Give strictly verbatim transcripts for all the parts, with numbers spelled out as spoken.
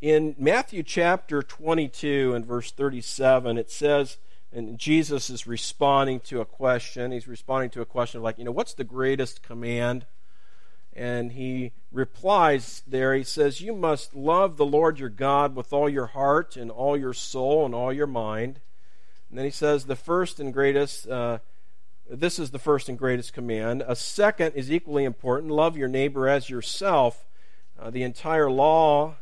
In Matthew chapter twenty-two and verse thirty-seven, it says, and Jesus is responding to a question. He's responding to a question of like, you know, what's the greatest command? And he replies there, he says, you must love the Lord your God with all your heart and all your soul and all your mind. And then he says, the first and greatest, uh, this is the first and greatest command. A second is equally important. Love your neighbor as yourself. Uh, the entire law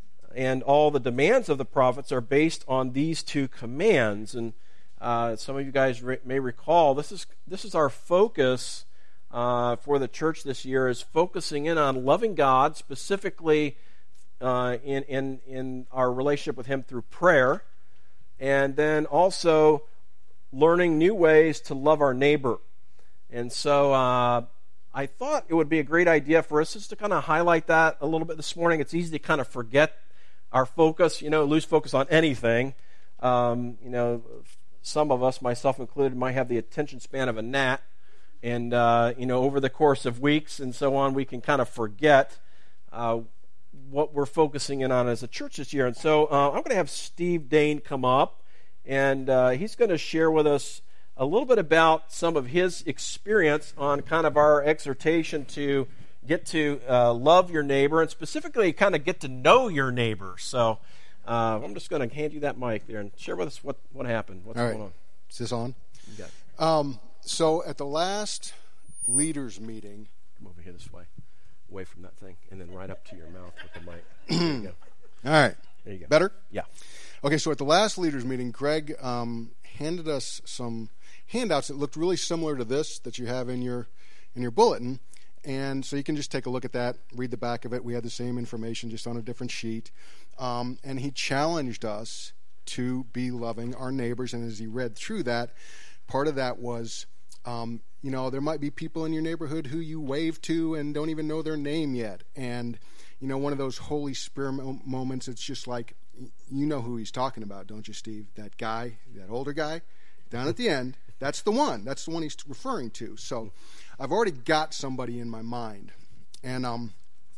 and all the demands of the prophets are based on these two commands. And uh, some of you guys re- may recall, this is this is our focus uh, for the church this year, is focusing in on loving God, specifically uh, in, in, in our relationship with Him through prayer, and then also learning new ways to love our neighbor. And so uh, I thought it would be a great idea for us just to kind of highlight that a little bit this morning. It's easy to kind of forget our focus, you know, lose focus on anything. Um, you know, some of us, myself included, might have the attention span of a gnat. And, uh, you know, over the course of weeks and so on, we can kind of forget uh, what we're focusing in on as a church this year. And so uh, I'm going to have Steve Dane come up, and uh, he's going to share with us a little bit about some of his experience on kind of our exhortation to get to uh, love your neighbor, and specifically kind of get to know your neighbor. So uh, I'm just going to hand you that mic there and share with us what, what happened. What's All right. going on? Is this on? You got it. Um, so at the last leaders meeting... Come over here this way, away from that thing, and then right up to your mouth with the mic. There you go. All right. There you go. Better? Yeah. Okay, so at the last leaders meeting, Greg um, handed us some handouts that looked really similar to this that you have in your in your bulletin. And so you can just take a look at that, read the back of it. We had the same information, just on a different sheet. Um, and he challenged us to be loving our neighbors. And as he read through that, part of that was, um, you know, there might be people in your neighborhood who you wave to and don't even know their name yet. And, you know, one of those Holy Spirit mo- moments, it's just like, you know who he's talking about, don't you, Steve? That guy, that older guy, down at the end. That's the one. That's the one he's referring to. So I've already got somebody in my mind. And, um,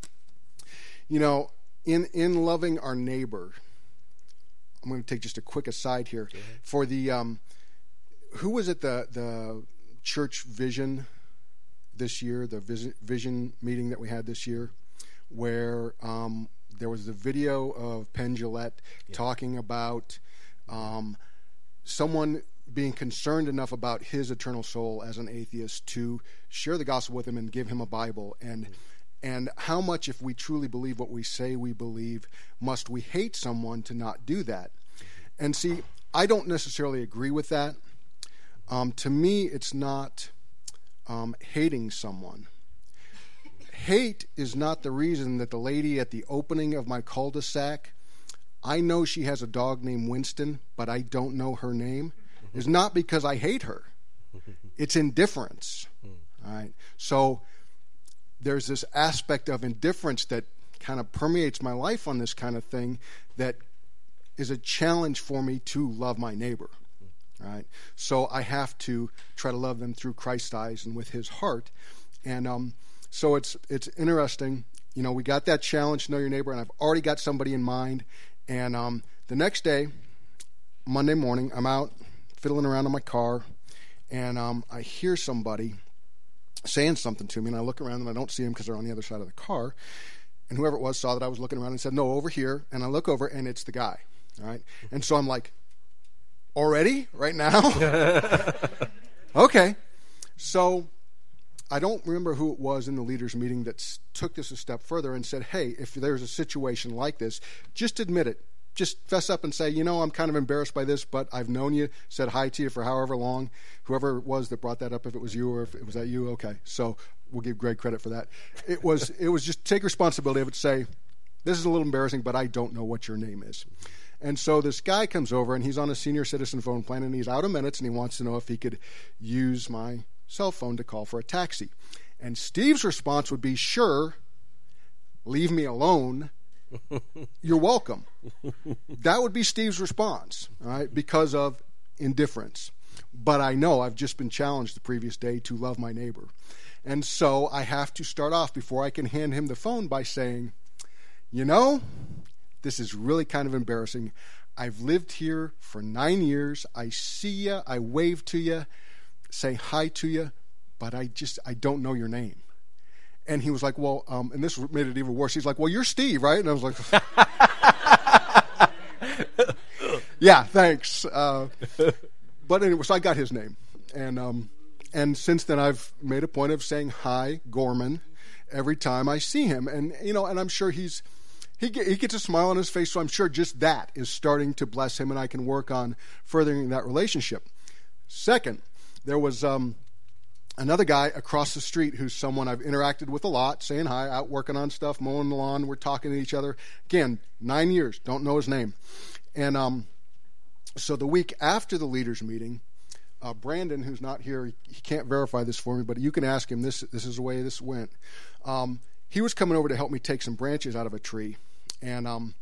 you know, in in loving our neighbor, I'm going to take just a quick aside here. Mm-hmm. For the, um, who was at the, the church vision this year, the vision, vision meeting that we had this year, where um, there was a video of Penn Jillette yeah. talking about um, someone being concerned enough about his eternal soul as an atheist to share the gospel with him and give him a Bible. And and how much, if we truly believe what we say we believe, must we hate someone to not do that? And see, I don't necessarily agree with that. Um, to me, it's not um, hating someone. Hate is not the reason that the lady at the opening of my cul-de-sac, I know she has a dog named Winston, but I don't know her name. Is not because I hate her. It's indifference. All right. So there's this aspect of indifference that kind of permeates my life on this kind of thing that is a challenge for me to love my neighbor. All right. So I have to try to love them through Christ's eyes and with His heart. And um, so it's it's interesting. You know, we got that challenge to know your neighbor, and I've already got somebody in mind. And um, the next day, Monday morning, I'm out fiddling around in my car, and um, I hear somebody saying something to me, and I look around and I don't see them because they're on the other side of the car. And whoever it was saw that I was looking around and said, "No, over here." And I look over, and it's the guy. All right, and so I'm like, "Already? Right now?" Okay. So I don't remember who it was in the leaders' meeting that took this a step further and said, "Hey, if there's a situation like this, just admit it. Just fess up and say, you know, I'm kind of embarrassed by this, but I've known you, said hi to you for however long." Whoever it was that brought that up, if it was you or if it was that you, okay. So we'll give Greg credit for that. It was it was just take responsibility of it, say, this is a little embarrassing, but I don't know what your name is. And so this guy comes over, and he's on a senior citizen phone plan, and he's out of minutes, and he wants to know if he could use my cell phone to call for a taxi. And Steve's response would be, sure, leave me alone. You're welcome. That would be Steve's response, all right, because of indifference. But I know I've just been challenged the previous day to love my neighbor. And so I have to start off before I can hand him the phone by saying, you know, This is really kind of embarrassing. I've lived here for nine years. I see you. I wave to you, say hi to you, but I just, I don't know your name. And he was like, well, um, and this made it even worse. He's like, well, you're Steve, right? And I was like, yeah, thanks. Uh, but anyway, so I got his name. And um, and since then, I've made a point of saying hi, Gorman, every time I see him. And, you know, and I'm sure he's, he, he gets a smile on his face, so I'm sure just that is starting to bless him, and I can work on furthering that relationship. Second, there was um, another guy across the street who's someone I've interacted with a lot, saying hi, out working on stuff, mowing the lawn, we're talking to each other. Again, nine years, don't know his name. And um, so the week after the leaders' meeting, uh, Brandon, who's not here, he, he can't verify this for me, but you can ask him. This this is the way this went. Um, he was coming over to help me take some branches out of a tree. And um,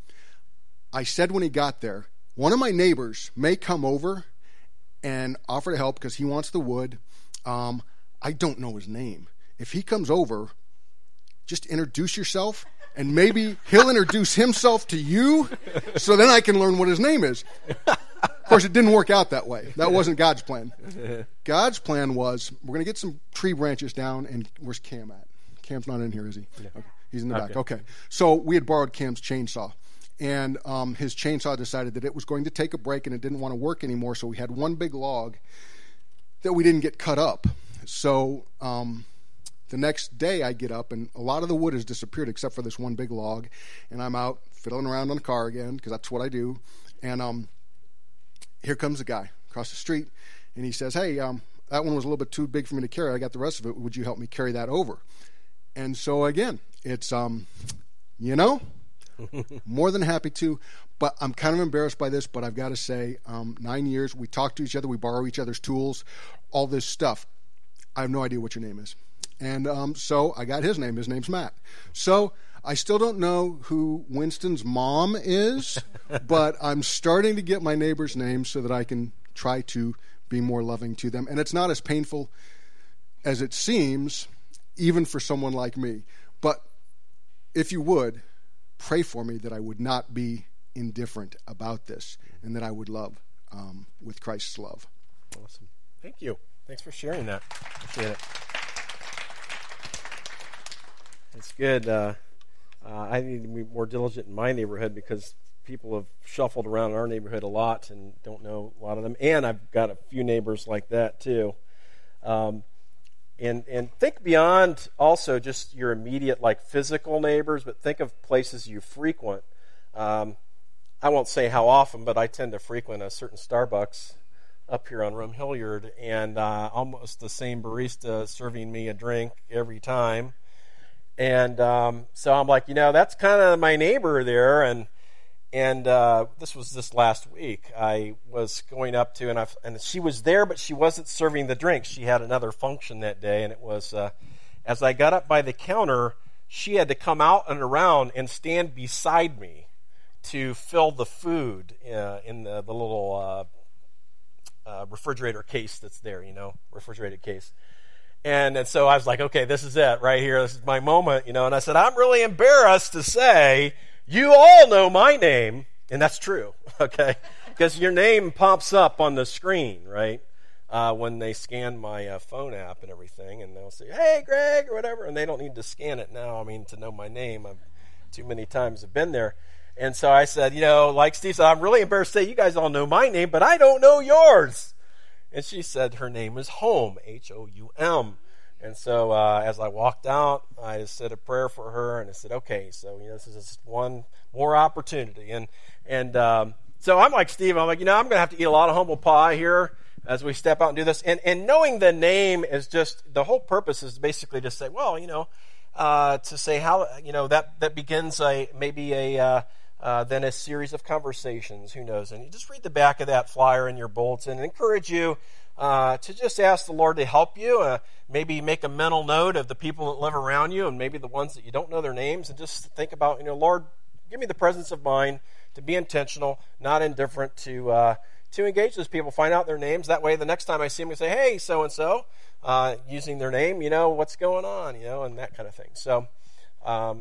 I said when he got there, one of my neighbors may come over and offer to help because he wants the wood. Um, I don't know his name. If he comes over, just introduce yourself, and maybe he'll introduce himself to you, so then I can learn what his name is. Of course, it didn't work out that way. That wasn't God's plan. God's plan was, we're going to get some tree branches down, and where's Cam at? Cam's not in here, is he? Yeah. Okay. He's in the Okay. back. Okay. So we had borrowed Cam's chainsaw, and um, his chainsaw decided that it was going to take a break, and it didn't want to work anymore, so we had one big log that we didn't get cut up. So um, the next day I get up, and a lot of the wood has disappeared except for this one big log, and I'm out fiddling around on the car again because that's what I do. And um, here comes a guy across the street, and he says, hey, um, that one was a little bit too big for me to carry. I got the rest of it. Would you help me carry that over? And so again, it's, um, you know, more than happy to. But I'm kind of embarrassed by this, but I've got to say, um, nine years, we talk to each other, we borrow each other's tools, all this stuff. I have no idea what your name is. And um, so I got his name. His name's Matt. So I still don't know who Winston's mom is, but I'm starting to get my neighbors' names so that I can try to be more loving to them. And it's not as painful as it seems, even for someone like me. But if you would, pray for me that I would not be indifferent about this, and that I would love um, with Christ's love. Awesome. Thank you. Thanks for sharing that. Appreciate it. It's good. Uh, uh, I need to be more diligent in my neighborhood because people have shuffled around in our neighborhood a lot and don't know a lot of them. And I've got a few neighbors like that too. Um, and and think beyond also just your immediate like physical neighbors, but think of places you frequent. Um, I won't say how often, but I tend to frequent a certain Starbucks up here on Rome Hilliard, and uh, almost the same barista serving me a drink every time. And um, so I'm like, you know, that's kind of my neighbor there. And and uh, this was this last week. I was going up to, and I and she was there, but she wasn't serving the drinks. She had another function that day, and it was uh, as I got up by the counter, she had to come out and around and stand beside me to fill the food uh, in the, the little uh, uh, refrigerator case that's there, you know, refrigerated case. And, and so I was like, okay, this is it right here. This is my moment, you know. And I said, I'm really embarrassed to say, you all know my name. And that's true, okay? Because your name pops up on the screen, right, uh, when they scan my uh, phone app and everything. And they'll say, hey, Greg, or whatever. And they don't need to scan it now, I mean, to know my name. I've too many times have been there. And so I said, you know, like Steve said, I'm really embarrassed to say you guys all know my name, but I don't know yours. And she said her name is Home, H O U M. And so uh, as I walked out, I said a prayer for her, and I said, okay, so you know, this is just one more opportunity. And and um, so I'm like Steve, I'm like, you know, I'm going to have to eat a lot of humble pie here as we step out and do this. And, and knowing the name is just, the whole purpose is basically to say, well, you know, uh, to say how, you know, that, that begins a maybe a... Uh, Uh, then a series of conversations, who knows. And you just read the back of that flyer in your bulletin and encourage you uh, to just ask the Lord to help you. Uh, maybe make a mental note of the people that live around you and maybe the ones that you don't know their names, and just think about, you know, Lord, give me the presence of mind to be intentional, not indifferent, to uh, to engage those people, find out their names. That way the next time I see them, I say, hey, so-and-so, uh, using their name, you know, what's going on, you know, and that kind of thing. So, um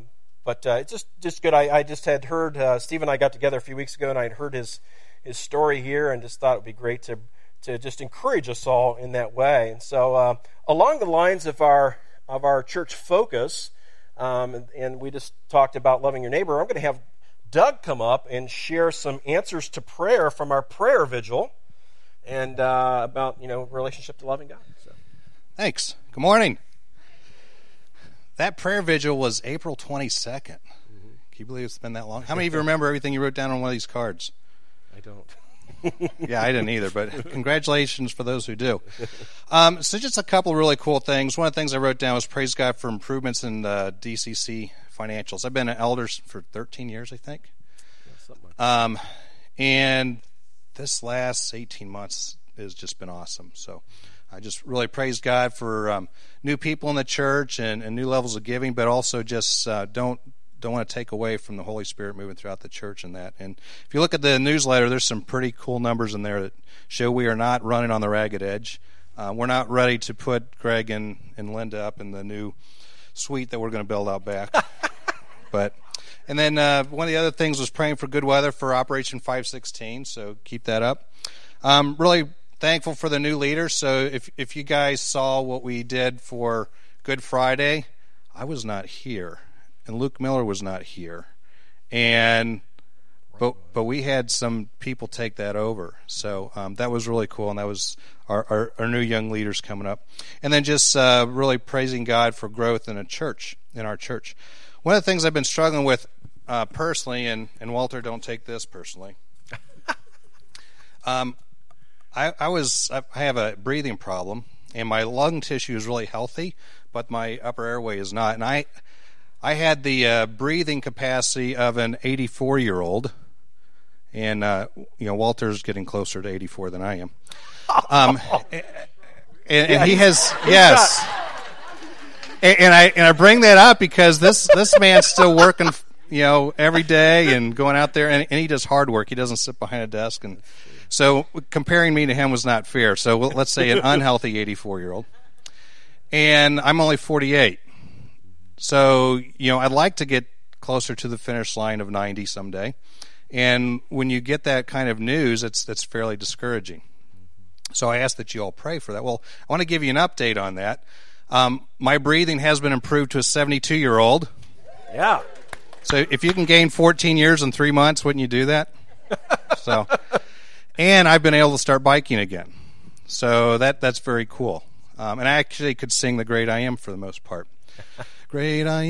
but uh, it's just just good. I, I just had heard uh, Steve and I got together a few weeks ago, and I had heard his his story here, and just thought it would be great to to just encourage us all in that way. And so, uh, along the lines of our of our church focus, um, and, and we just talked about loving your neighbor, I'm going to have Doug come up and share some answers to prayer from our prayer vigil, and uh, about you know relationship to loving God. So. Thanks. Good morning. That prayer vigil was April twenty-second. Mm-hmm. Can you believe it's been that long? How many of you remember everything you wrote down on one of these cards? I don't. Yeah, I didn't either, but congratulations for those who do. Um, so just a couple of really cool things. One of the things I wrote down was praise God for improvements in the D C C financials. I've been an elder for thirteen years, I think. Yeah, something like that. Um, and this last eighteen months has just been awesome. So I just really praise God for um, new people in the church and, and new levels of giving, but also just uh, don't don't want to take away from the Holy Spirit moving throughout the church and that. And if you look at the newsletter, there's some pretty cool numbers in there that show we are not running on the ragged edge. Uh, we're not ready to put Greg and, and Linda up in the new suite that we're going to build out back. But and then uh, one of the other things was praying for good weather for Operation five sixteen, so keep that up. Um, really thankful for the new leaders. So if if you guys saw what we did for Good Friday, I was not here. And Luke Miller was not here, and but but we had some people take that over, so um, that was really cool, and that was our, our, our new young leaders coming up, and then just uh, really praising God for growth in a church, in our church. One of the things I've been struggling with uh, personally, and, and Walter, don't take this personally. um, I, I was I have a breathing problem, and my lung tissue is really healthy, but my upper airway is not, and I. I had the uh, breathing capacity of an eighty-four-year-old, and uh, you know Walter's getting closer to eighty-four than I am. Um, and, and yeah, he has yes, and, and I and I bring that up because this this man's still working, you know, every day and going out there, and, and he does hard work. He doesn't sit behind a desk, and so comparing me to him was not fair. So we'll, let's say an unhealthy eighty-four-year-old, and I'm only forty-eight. So, you know, I'd like to get closer to the finish line of ninety someday. And when you get that kind of news, it's it's fairly discouraging. So I ask that you all pray for that. Well, I want to give you an update on that. Um, my breathing has been improved to a seventy-two-year-old. Yeah. So if you can gain fourteen years in three months, wouldn't you do that? So, and I've been able to start biking again. So that that's very cool. Um, and I actually could sing The Great I Am for the most part. Great I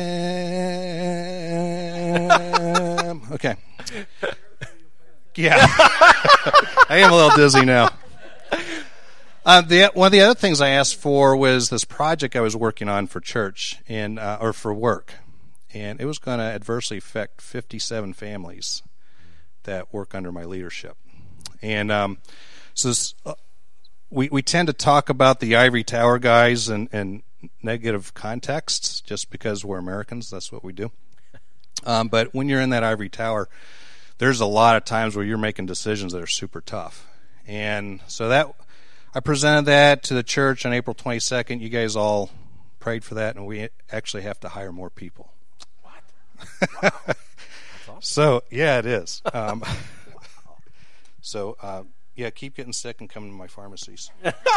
am. Okay. Yeah. I am a little dizzy now. Uh, the, one of the other things I asked for was this project I was working on for church and uh, or for work, and it was going to adversely affect fifty-seven families that work under my leadership. And um, so this, uh, we we tend to talk about the ivory tower guys and and negative contexts just because we're Americans. That's what we do. Um, but when you're in that ivory tower, there's a lot of times where you're making decisions that are super tough. And so that I presented that to the church on April twenty-second. You guys all prayed for that, and we actually have to hire more people. What? Wow. That's awesome. So, yeah, it is. Um, so, uh, yeah, keep getting sick and come to my pharmacies.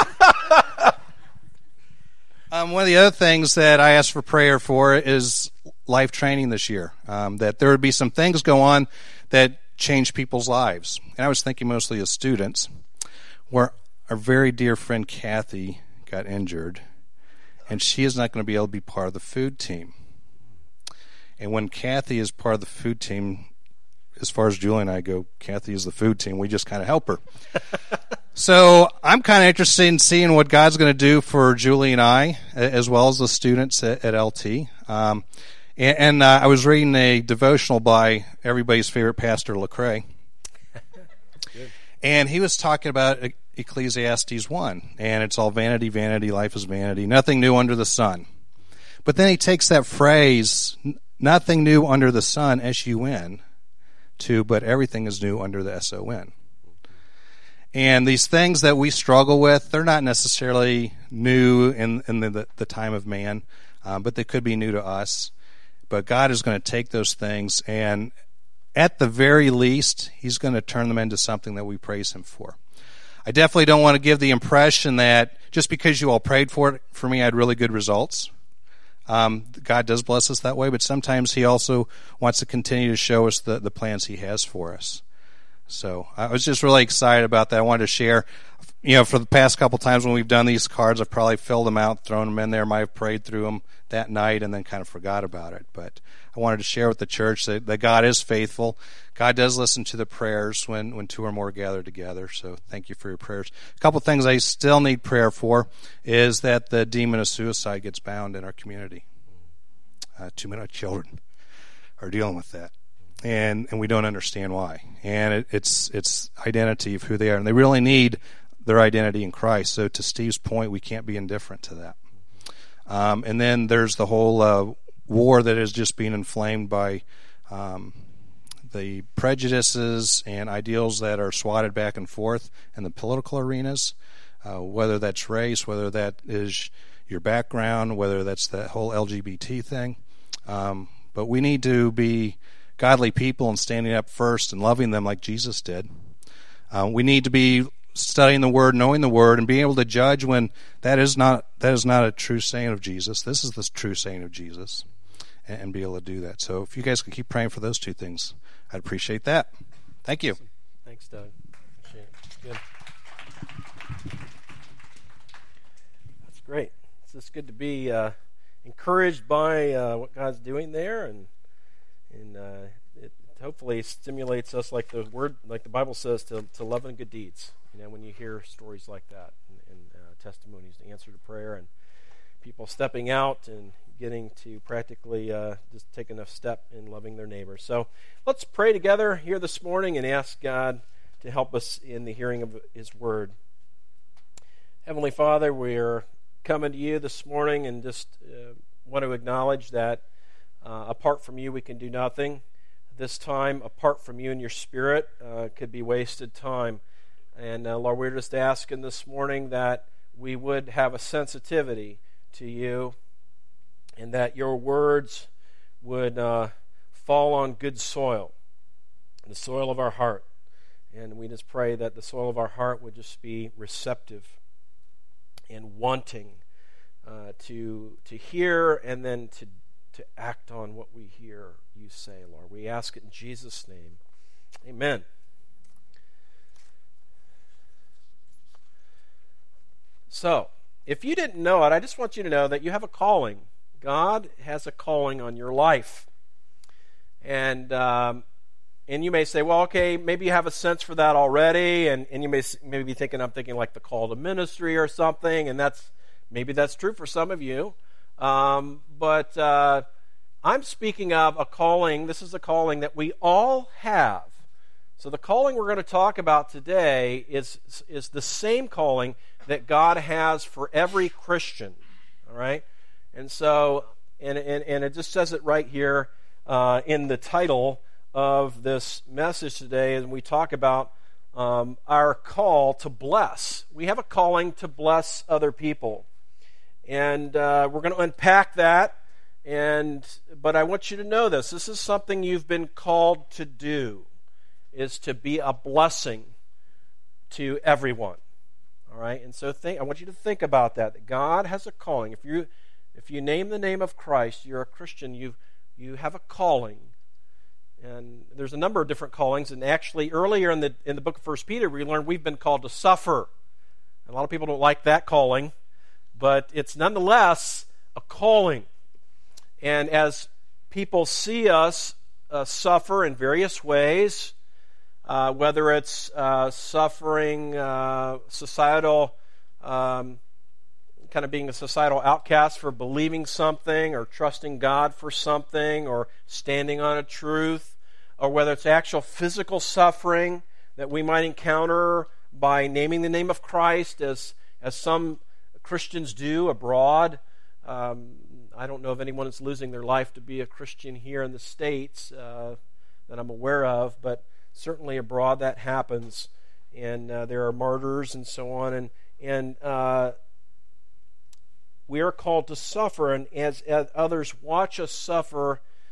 Um, one of the other things that I asked for prayer for is life training this year, um, that there would be some things go on that change people's lives. And I was thinking mostly of students, where our very dear friend Kathy got injured, and she is not going to be able to be part of the food team. And when Kathy is part of the food team, as far as Julie and I go, Kathy is the food team. We just kind of help her. So I'm kind of interested in seeing what God's going to do for Julie and I, as well as the students at, at L T. Um, and and uh, I was reading a devotional by everybody's favorite pastor, Lecrae. And he was talking about Ecclesiastes one. And it's all vanity, vanity, life is vanity, nothing new under the sun. But then he takes that phrase, nothing new under the sun, S U N, to but everything is new under the S O N. And these things that we struggle with, they're not necessarily new in, in the, the time of man, um, but they could be new to us. But God is going to take those things, and at the very least, he's going to turn them into something that we praise him for. I definitely don't want to give the impression that just because you all prayed for it, for me, I had really good results. Um, God does bless us that way, but sometimes he also wants to continue to show us the, the plans he has for us. So I was just really excited about that. I wanted to share. You know, for the past couple times when we've done these cards, I've probably filled them out, thrown them in there, might have prayed through them that night, and then kind of forgot about it. But I wanted to share with the church that, that God is faithful. God does listen to the prayers when, when two or more gather together. So thank you for your prayers. A couple things I still need prayer for is that the demon of suicide gets bound in our community. Uh, too many children are dealing with that. And and we don't understand why. And it, it's it's identity of who they are. And they really need their identity in Christ. So to Steve's point, we can't be indifferent to that. Um, and then there's the whole uh, war that is just being inflamed by um, the prejudices and ideals that are swatted back and forth in the political arenas, uh, whether that's race, whether that is your background, whether that's the whole L G B T thing. Um, but we need to be godly people and standing up first and loving them like Jesus did. Uh, we need to be studying the Word, knowing the Word, and being able to judge when that is not that is not a true saying of Jesus. This is the true saying of Jesus, and, and be able to do that. So if you guys can keep praying for those two things, I'd appreciate that. Thank you. Thanks, Doug. Appreciate it. Good. That's great. It's just good to be uh, encouraged by uh, what God's doing there, and and uh, it hopefully stimulates us, like the word, like the Bible says, to to love and good deeds. You know, when you hear stories like that and, and uh, testimonies, the answer to prayer, and people stepping out and getting to practically uh, just take enough step in loving their neighbor. So let's pray together here this morning and ask God to help us in the hearing of his word. Heavenly Father, we're coming to you this morning and just uh, want to acknowledge that uh, apart from you we can do nothing. This time, apart from you and your Spirit, uh, could be wasted time. And uh, Lord, we're just asking this morning that we would have a sensitivity to you, and that your words would uh, fall on good soil, the soil of our heart. And we just pray that the soil of our heart would just be receptive and wanting uh, to to hear and then to to act on what we hear you say, Lord. We ask it in Jesus' name. Amen. So, if you didn't know it, I just want you to know that you have a calling. God has a calling on your life. And um, and you may say, well, okay, maybe you have a sense for that already, and, and you may maybe be thinking, I'm thinking like the call to ministry or something, and that's maybe that's true for some of you. Um, but uh, I'm speaking of a calling. This is a calling that we all have. So the calling we're going to talk about today is is the same calling that God has for every Christian. All right? And so, and and, and it just says it right here uh, in the title of this message today, and we talk about um, our call to bless. We have a calling to bless other people. And uh, we're going to unpack that, and but I want you to know this. This is something you've been called to do, is to be a blessing to everyone. All right? And so think, I want you to think about that, that God has a calling. If you if you name the name of Christ, you're a Christian, you you have a calling. And there's a number of different callings, and actually earlier in the in the book of First Peter, we learned we've been called to suffer. A lot of people don't like that calling, but it's nonetheless a calling. And as people see us uh, suffer in various ways, uh, whether it's uh, suffering uh, societal, um, kind of being a societal outcast for believing something or trusting God for something or standing on a truth, or whether it's actual physical suffering that we might encounter by naming the name of Christ, as as some Christians do abroad. Um, I don't know of anyone that's losing their life to be a Christian here in the States uh, that I'm aware of, but certainly abroad that happens, and uh, there are martyrs and so on, and and uh, we are called to suffer, and as, as others watch us suffer,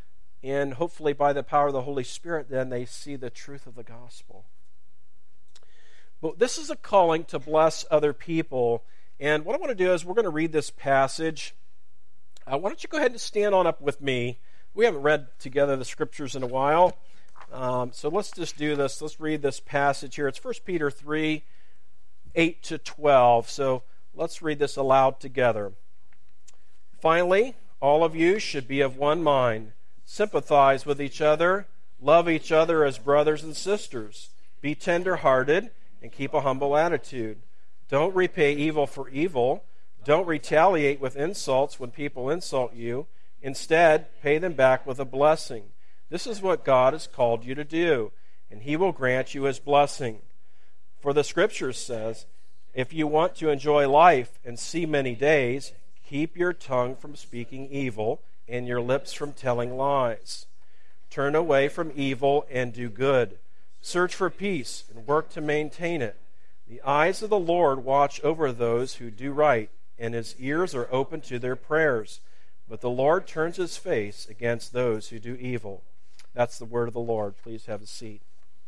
And hopefully by the power of the Holy Spirit, then they see the truth of the gospel. But this is a calling to bless other people. And what I want to do is we're going to read this passage. Uh, why don't you go ahead and stand on up with me? We haven't read together the scriptures in a while. Um, so let's just do this. Let's read this passage here. It's First Peter three, eight to twelve. So let's read this aloud together. Finally, all of you should be of one mind. Sympathize with each other. Love each other as brothers and sisters. Be tender-hearted and keep a humble attitude. Don't repay evil for evil. Don't retaliate with insults when people insult you. Instead, pay them back with a blessing. This is what God has called you to do, and He will grant you His blessing. For the Scripture says, if you want to enjoy life and see many days, keep your tongue from speaking evil and your lips from telling lies. Turn away from evil and do good. Search for peace and work to maintain it. The eyes of the Lord watch over those who do right, and His ears are open to their prayers. But the Lord turns His face against those who do evil. That's the word of the Lord. Please have a seat.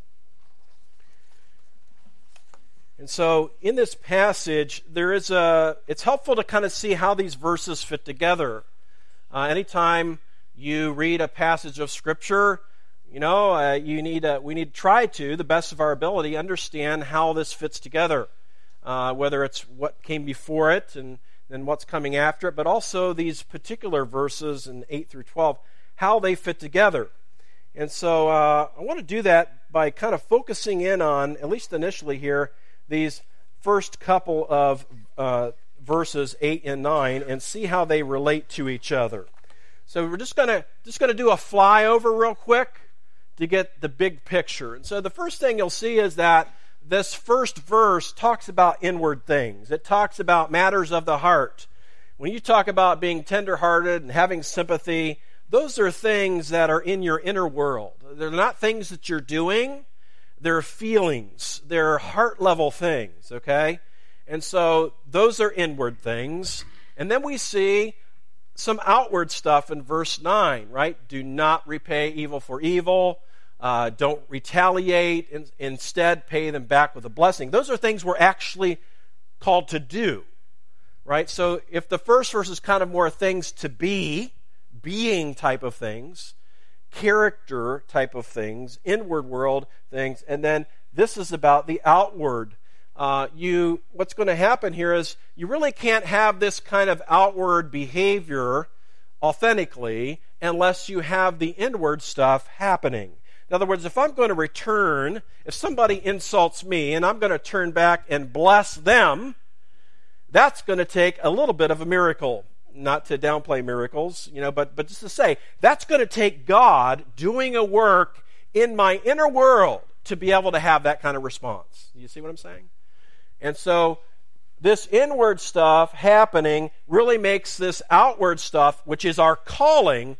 And so in this passage, there is a, it's helpful to kind of see how these verses fit together. Uh, anytime you read a passage of Scripture, you know, uh, you need to, we need to try to, the best of our ability, understand how this fits together. Uh, whether it's what came before it and then what's coming after it, but also these particular verses in eight through twelve, how they fit together. And so uh, I want to do that by kind of focusing in on, at least initially here, these first couple of uh, verses eight and nine, and see how they relate to each other. So we're just going to just going to do a flyover real quick to get the big picture. And so the first thing you'll see is that this first verse talks about inward things. It talks about matters of the heart. When you talk about being tenderhearted and having sympathy, those are things that are in your inner world. They're not things that you're doing. They're feelings. They're heart-level things, okay? And so those are inward things. And then we see some outward stuff in verse nine, right? Do not repay evil for evil. Uh, don't retaliate. In, instead, pay them back with a blessing. Those are things we're actually called to do, right? So if the first verse is kind of more things to be, being type of things, character type of things, inward world things, and then this is about the outward. Uh, you, what's going to happen here is you really can't have this kind of outward behavior authentically unless you have the inward stuff happening. In other words, if I'm going to return, if somebody insults me and I'm going to turn back and bless them, that's going to take a little bit of a miracle. Not to downplay miracles, you know, but, but just to say, that's going to take God doing a work in my inner world to be able to have that kind of response. You see what I'm saying? And so this inward stuff happening really makes this outward stuff, which is our calling,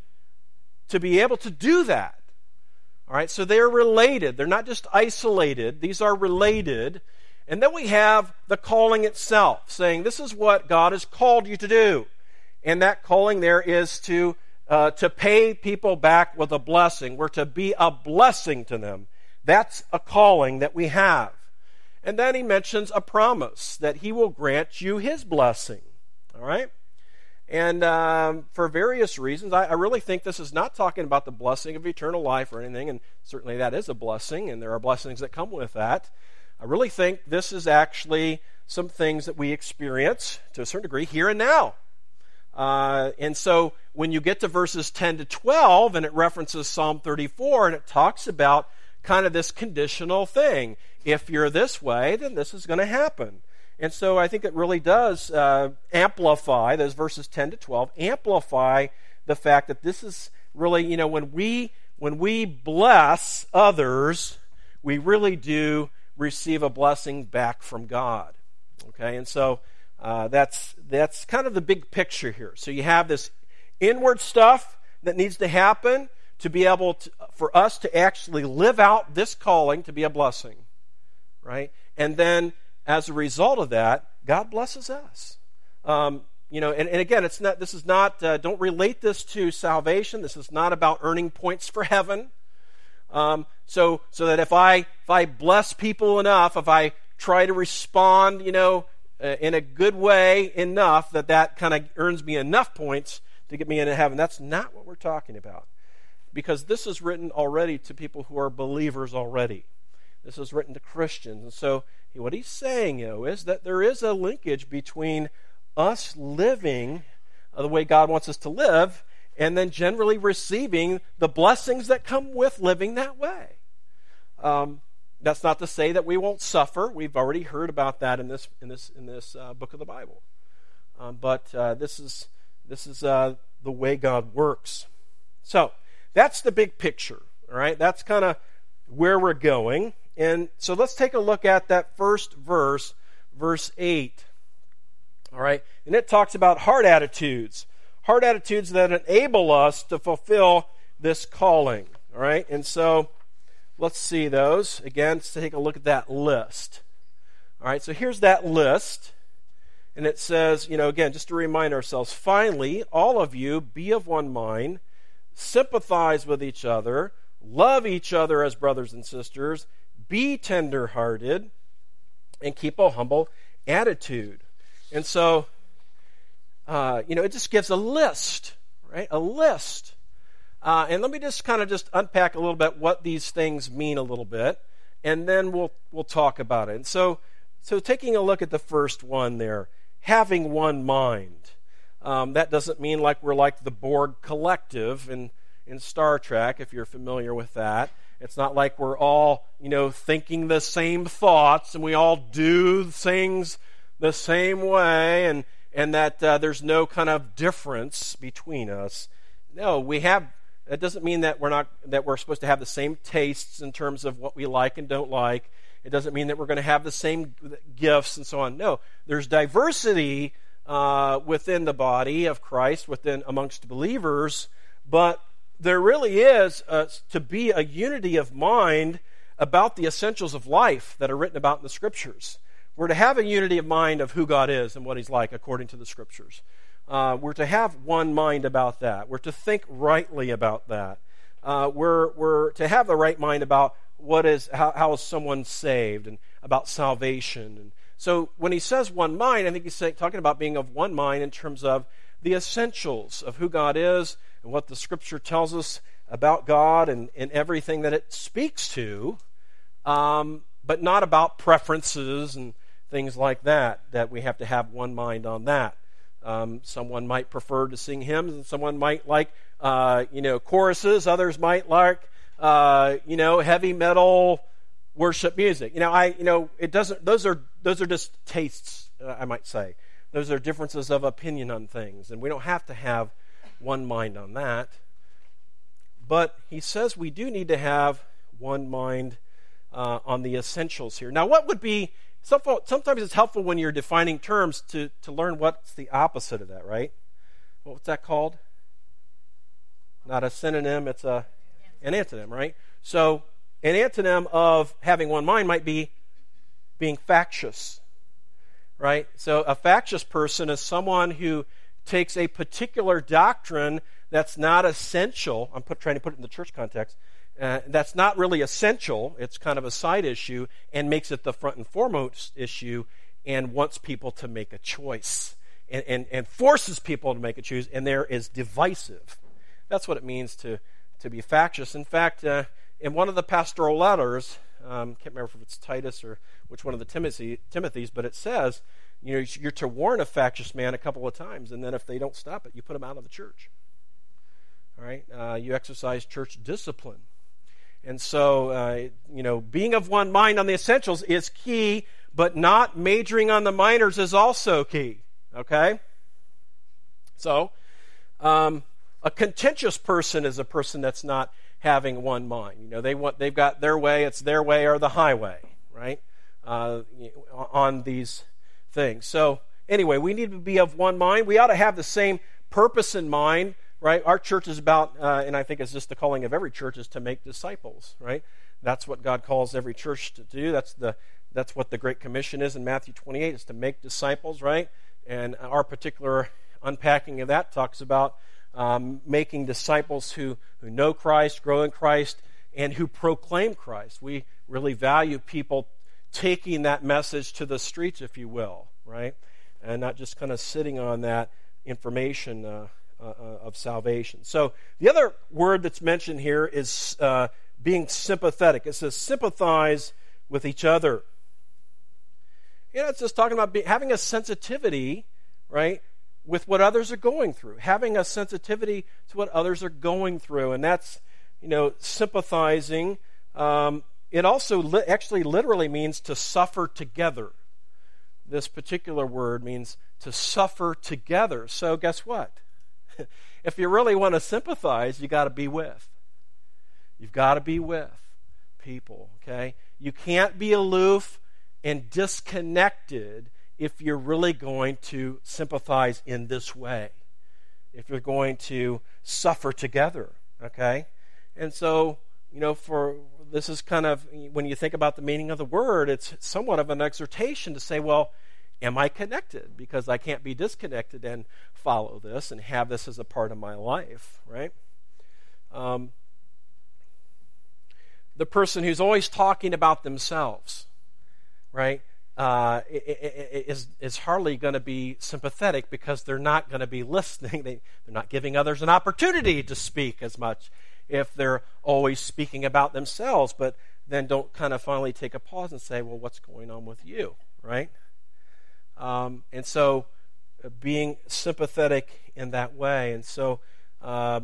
to be able to do that. All right, so they're related. They're not just isolated. These are related. And then we have the calling itself, saying this is what God has called you to do. And that calling there is to uh, to pay people back with a blessing. We're to be a blessing to them. That's a calling that we have. And then he mentions a promise that he will grant you his blessing. All right? And um, for various reasons, I, I really think this is not talking about the blessing of eternal life or anything, and certainly that is a blessing, and there are blessings that come with that. I really think this is actually some things that we experience to a certain degree here and now. Uh, and so when you get to verses ten to twelve, and it references Psalm thirty-four, and it talks about kind of this conditional thing. If you're this way, then this is going to happen. And so I think it really does uh, amplify, those verses ten to twelve, amplify the fact that this is really, you know, when we when we bless others, we really do receive a blessing back from God. Okay, and so uh, that's that's kind of the big picture here. So you have this inward stuff that needs to happen to be able to, for us to actually live out this calling to be a blessing, right? And then as a result of that, God blesses us. Um, you know, and, and again, it's not. This is not. Uh, don't relate this to salvation. This is not about earning points for heaven. Um, so, so that if I if I bless people enough, if I try to respond, you know, uh, in a good way enough, that that kind of earns me enough points to get me into heaven. That's not what we're talking about, because this is written already to people who are believers already. This is written to Christians, and so what he's saying, you know, is that there is a linkage between us living the way God wants us to live, and then generally receiving the blessings that come with living that way. Um, that's not to say that we won't suffer. We've already heard about that in this in this in this uh, book of the Bible. Um, but uh, this is this is uh, the way God works. So that's the big picture. All right, that's kind of where we're going. And so let's take a look at that first verse, verse eight. All right, and it talks about heart attitudes. Heart attitudes that enable us to fulfill this calling. All right, and so let's see those. Again, let's take a look at that list. All right, so here's that list. And it says, you know, again, just to remind ourselves, finally, all of you be of one mind, sympathize with each other, love each other as brothers and sisters, be tender-hearted, and keep a humble attitude. And so, uh, you know, it just gives a list, right? A list. Uh, and let me just kind of just unpack a little bit what these things mean a little bit, and then we'll we'll talk about it. And so, so taking a look at the first one there, having one mind. Um, that doesn't mean like we're like the Borg Collective in, in Star Trek, if you're familiar with that. It's not like we're all, you know, thinking the same thoughts and we all do things the same way, and and that uh, there's no kind of difference between us. No, we have. That doesn't mean that we're not that we're supposed to have the same tastes in terms of what we like and don't like. It doesn't mean that we're going to have the same gifts and so on. No, there's diversity uh, within the body of Christ, within amongst believers, but there really is uh, to be a unity of mind about the essentials of life that are written about in the Scriptures. We're to have a unity of mind of who God is and what He's like according to the Scriptures. Uh, we're to have one mind about that. We're to think rightly about that. Uh, we're we're to have the right mind about what is how, how is someone saved and about salvation. And so when he says one mind, I think he's saying, talking about being of one mind in terms of the essentials of who God is and what the Scripture tells us about God and, and everything that it speaks to, um, but not about preferences and things like that, that we have to have one mind on that. Um, someone might prefer to sing hymns, and someone might like, uh, you know, choruses. Others might like, uh, you know, heavy metal worship music. You know, I, you know, it doesn't. Those are those are just tastes. Uh, I might say those are differences of opinion on things, and we don't have to have one mind on that. But he says we do need to have one mind uh, on the essentials here. Now, what would be Sometimes it's helpful when you're defining terms to, to learn what's the opposite of that, right? What's that called? Not a synonym, it's a an antonym, right? So an antonym of having one mind might be being factious, right? So a factious person is someone who takes a particular doctrine that's not essential. I'm put, trying to put it in the church context. Uh, that's not really essential. It's kind of a side issue and makes it the front and foremost issue and wants people to make a choice and, and, and forces people to make a choice, and there is divisive. That's what it means to, to be factious. In fact, uh, in one of the pastoral letters, um, can't remember if it's Titus or which one of the Timothy, Timothys, but it says, you know, you're to warn a factious man a couple of times, and then if they don't stop it, you put them out of the church. All right? Uh, you exercise church discipline. And so, uh, you know, being of one mind on the essentials is key, but not majoring on the minors is also key. Okay? So, um, a contentious person is a person that's not having one mind. You know, they want, they've got their way, it's their way or the highway, right? Uh, on these things. So, anyway, we need to be of one mind. We ought to have the same purpose in mind. Right? Our church is about, uh, and I think it's just the calling of every church, is to make disciples, right? That's what God calls every church to do. That's the that's what the Great Commission is in Matthew twenty-eight, is to make disciples, right? And our particular unpacking of that talks about um, making disciples who, who know Christ, grow in Christ, and who proclaim Christ. We really value people taking that message to the streets, if you will, right? And not just kind of sitting on that information uh, uh, of salvation. So the other word that's mentioned here is uh, being sympathetic. It says sympathize with each other. You know, it's just talking about be, having a sensitivity, right, with what others are going through. Having a sensitivity to what others are going through. And that's, you know, sympathizing. Um, it also li- actually literally means to suffer together. This particular word means to suffer together. So guess what? If you really want to sympathize, you got to be with. You've got to be with people, okay? You can't be aloof and disconnected if you're really going to sympathize in this way. If you're going to suffer together, okay? And so, you know, for this is kind of, when you think about the meaning of the word, it's somewhat of an exhortation to say, well, am I connected? Because I can't be disconnected and follow this and have this as a part of my life, right? Um, the person who's always talking about themselves, right, uh, is, is hardly going to be sympathetic because they're not going to be listening. They, they're not giving others an opportunity to speak as much if they're always speaking about themselves, but then don't kind of finally take a pause and say, well, what's going on with you, right? Um, and so uh, being sympathetic in that way. And so, uh,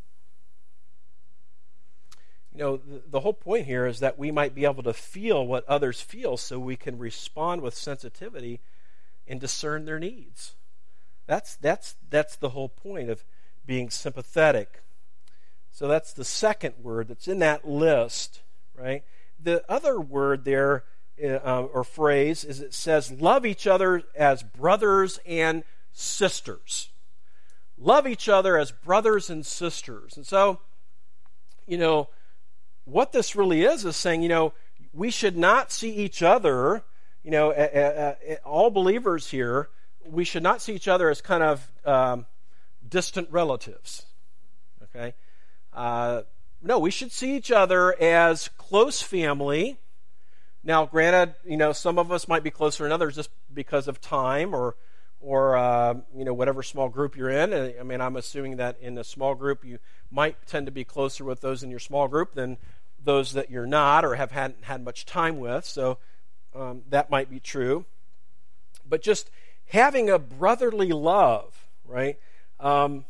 you know, the, the whole point here is that we might be able to feel what others feel so we can respond with sensitivity and discern their needs. That's, that's, that's the whole point of being sympathetic. So that's the second word that's in that list, right? The other word there, uh, or phrase, is it says, love each other as brothers and sisters. Love each other as brothers and sisters. And so, you know, what this really is is saying, you know, we should not see each other, you know, uh, uh, all believers here, we should not see each other as kind of um, distant relatives, okay? Uh, no, we should see each other as close family. Now, granted, you know, some of us might be closer than others just because of time or, or uh, you know, whatever small group you're in. I mean, I'm assuming that in a small group you might tend to be closer with those in your small group than those that you're not or have hadn't had much time with. So um, that might be true. But just having a brotherly love, right? Um,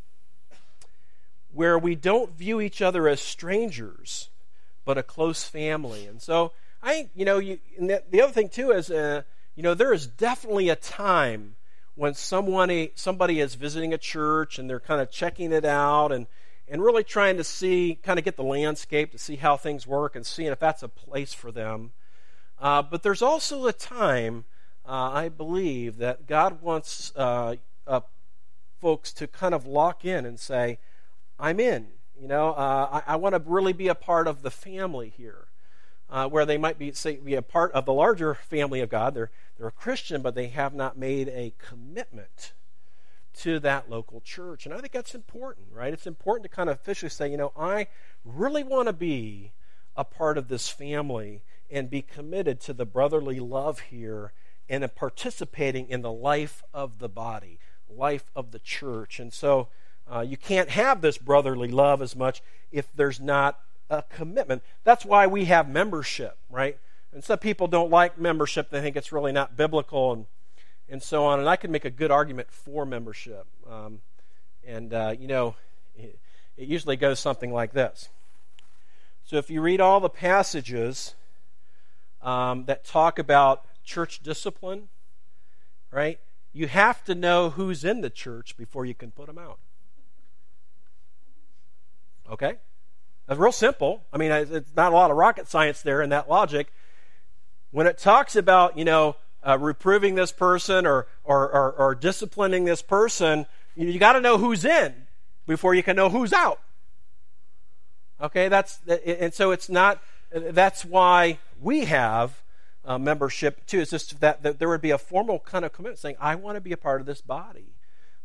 where we don't view each other as strangers, but a close family. And so, I think, you know, you, and the, the other thing, too, is, uh, you know, there is definitely a time when someone, somebody is visiting a church and they're kind of checking it out and, and really trying to see, kind of get the landscape to see how things work and seeing if that's a place for them. Uh, but there's also a time, uh, I believe, that God wants uh, uh, folks to kind of lock in and say, I'm in, you know, uh, I, I want to really be a part of the family here, uh, where they might be, say, be a part of the larger family of God. They're, they're a Christian, but they have not made a commitment to that local church. And I think that's important, right? It's important to kind of officially say, you know, I really want to be a part of this family and be committed to the brotherly love here and in participating in the life of the body, life of the church. And so, Uh, you can't have this brotherly love as much if there's not a commitment. That's why we have membership, right? And some people don't like membership. They think it's really not biblical and, and so on. And I can make a good argument for membership. Um, and, uh, you know, it, it usually goes something like this. So if you read all the passages um, that talk about church discipline, right, you have to know who's in the church before you can put them out. Okay? That's real simple. I mean, it's not a lot of rocket science there in that logic. When it talks about, you know, uh, reproving this person or, or, or, or disciplining this person, you, you got to know who's in before you can know who's out. Okay? That's, and so it's not, that's why we have uh, membership too. It's just that, that there would be a formal kind of commitment saying, I want to be a part of this body.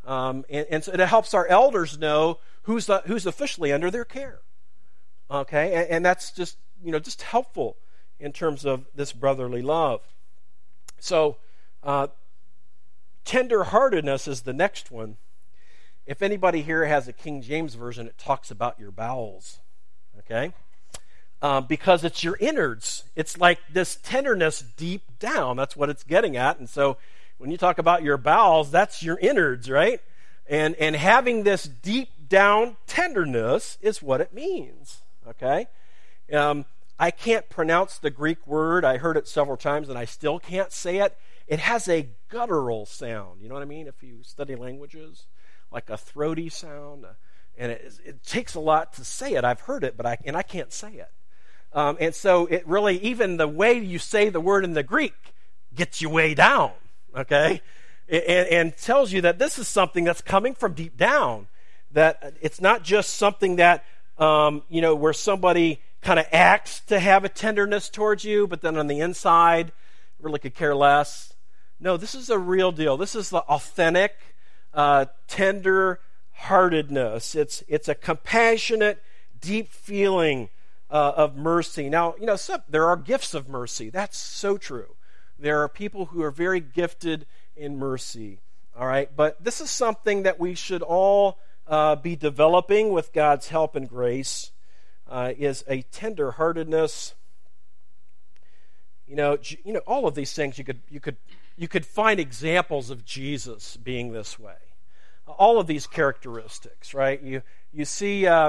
Um, and, and so it helps our elders know who's the, who's officially under their care. Okay, and, and that's just you know just helpful in terms of this brotherly love. So, uh, tenderheartedness is the next one. If anybody here has a King James version, it talks about your bowels. Okay, um, because it's your innards. It's like this tenderness deep down. That's what it's getting at. And so, when you talk about your bowels, that's your innards, right? And and having this deep down tenderness is what it means. Okay, um, I can't pronounce the Greek word. I heard it several times, and I still can't say it. It has a guttural sound. You know what I mean? If you study languages, like a throaty sound, and it, it takes a lot to say it. I've heard it, but I and I can't say it. Um, and so it really, even the way you say the word in the Greek gets you way down. Okay, and, and tells you that this is something that's coming from deep down. That it's not just something that um, you know where somebody kind of acts to have a tenderness towards you, but then on the inside really could care less. No, this is a real deal. This is the authentic, uh, tender heartedness. It's it's a compassionate, deep feeling uh, of mercy. Now, you know, some, there are gifts of mercy. That's so true. There are people who are very gifted in mercy. All right, but this is something that we should all uh, be developing with God's help and grace. Uh, is a tender-heartedness. You know, you know, all of these things you could you could you could find examples of Jesus being this way. All of these characteristics, right? You you see, uh,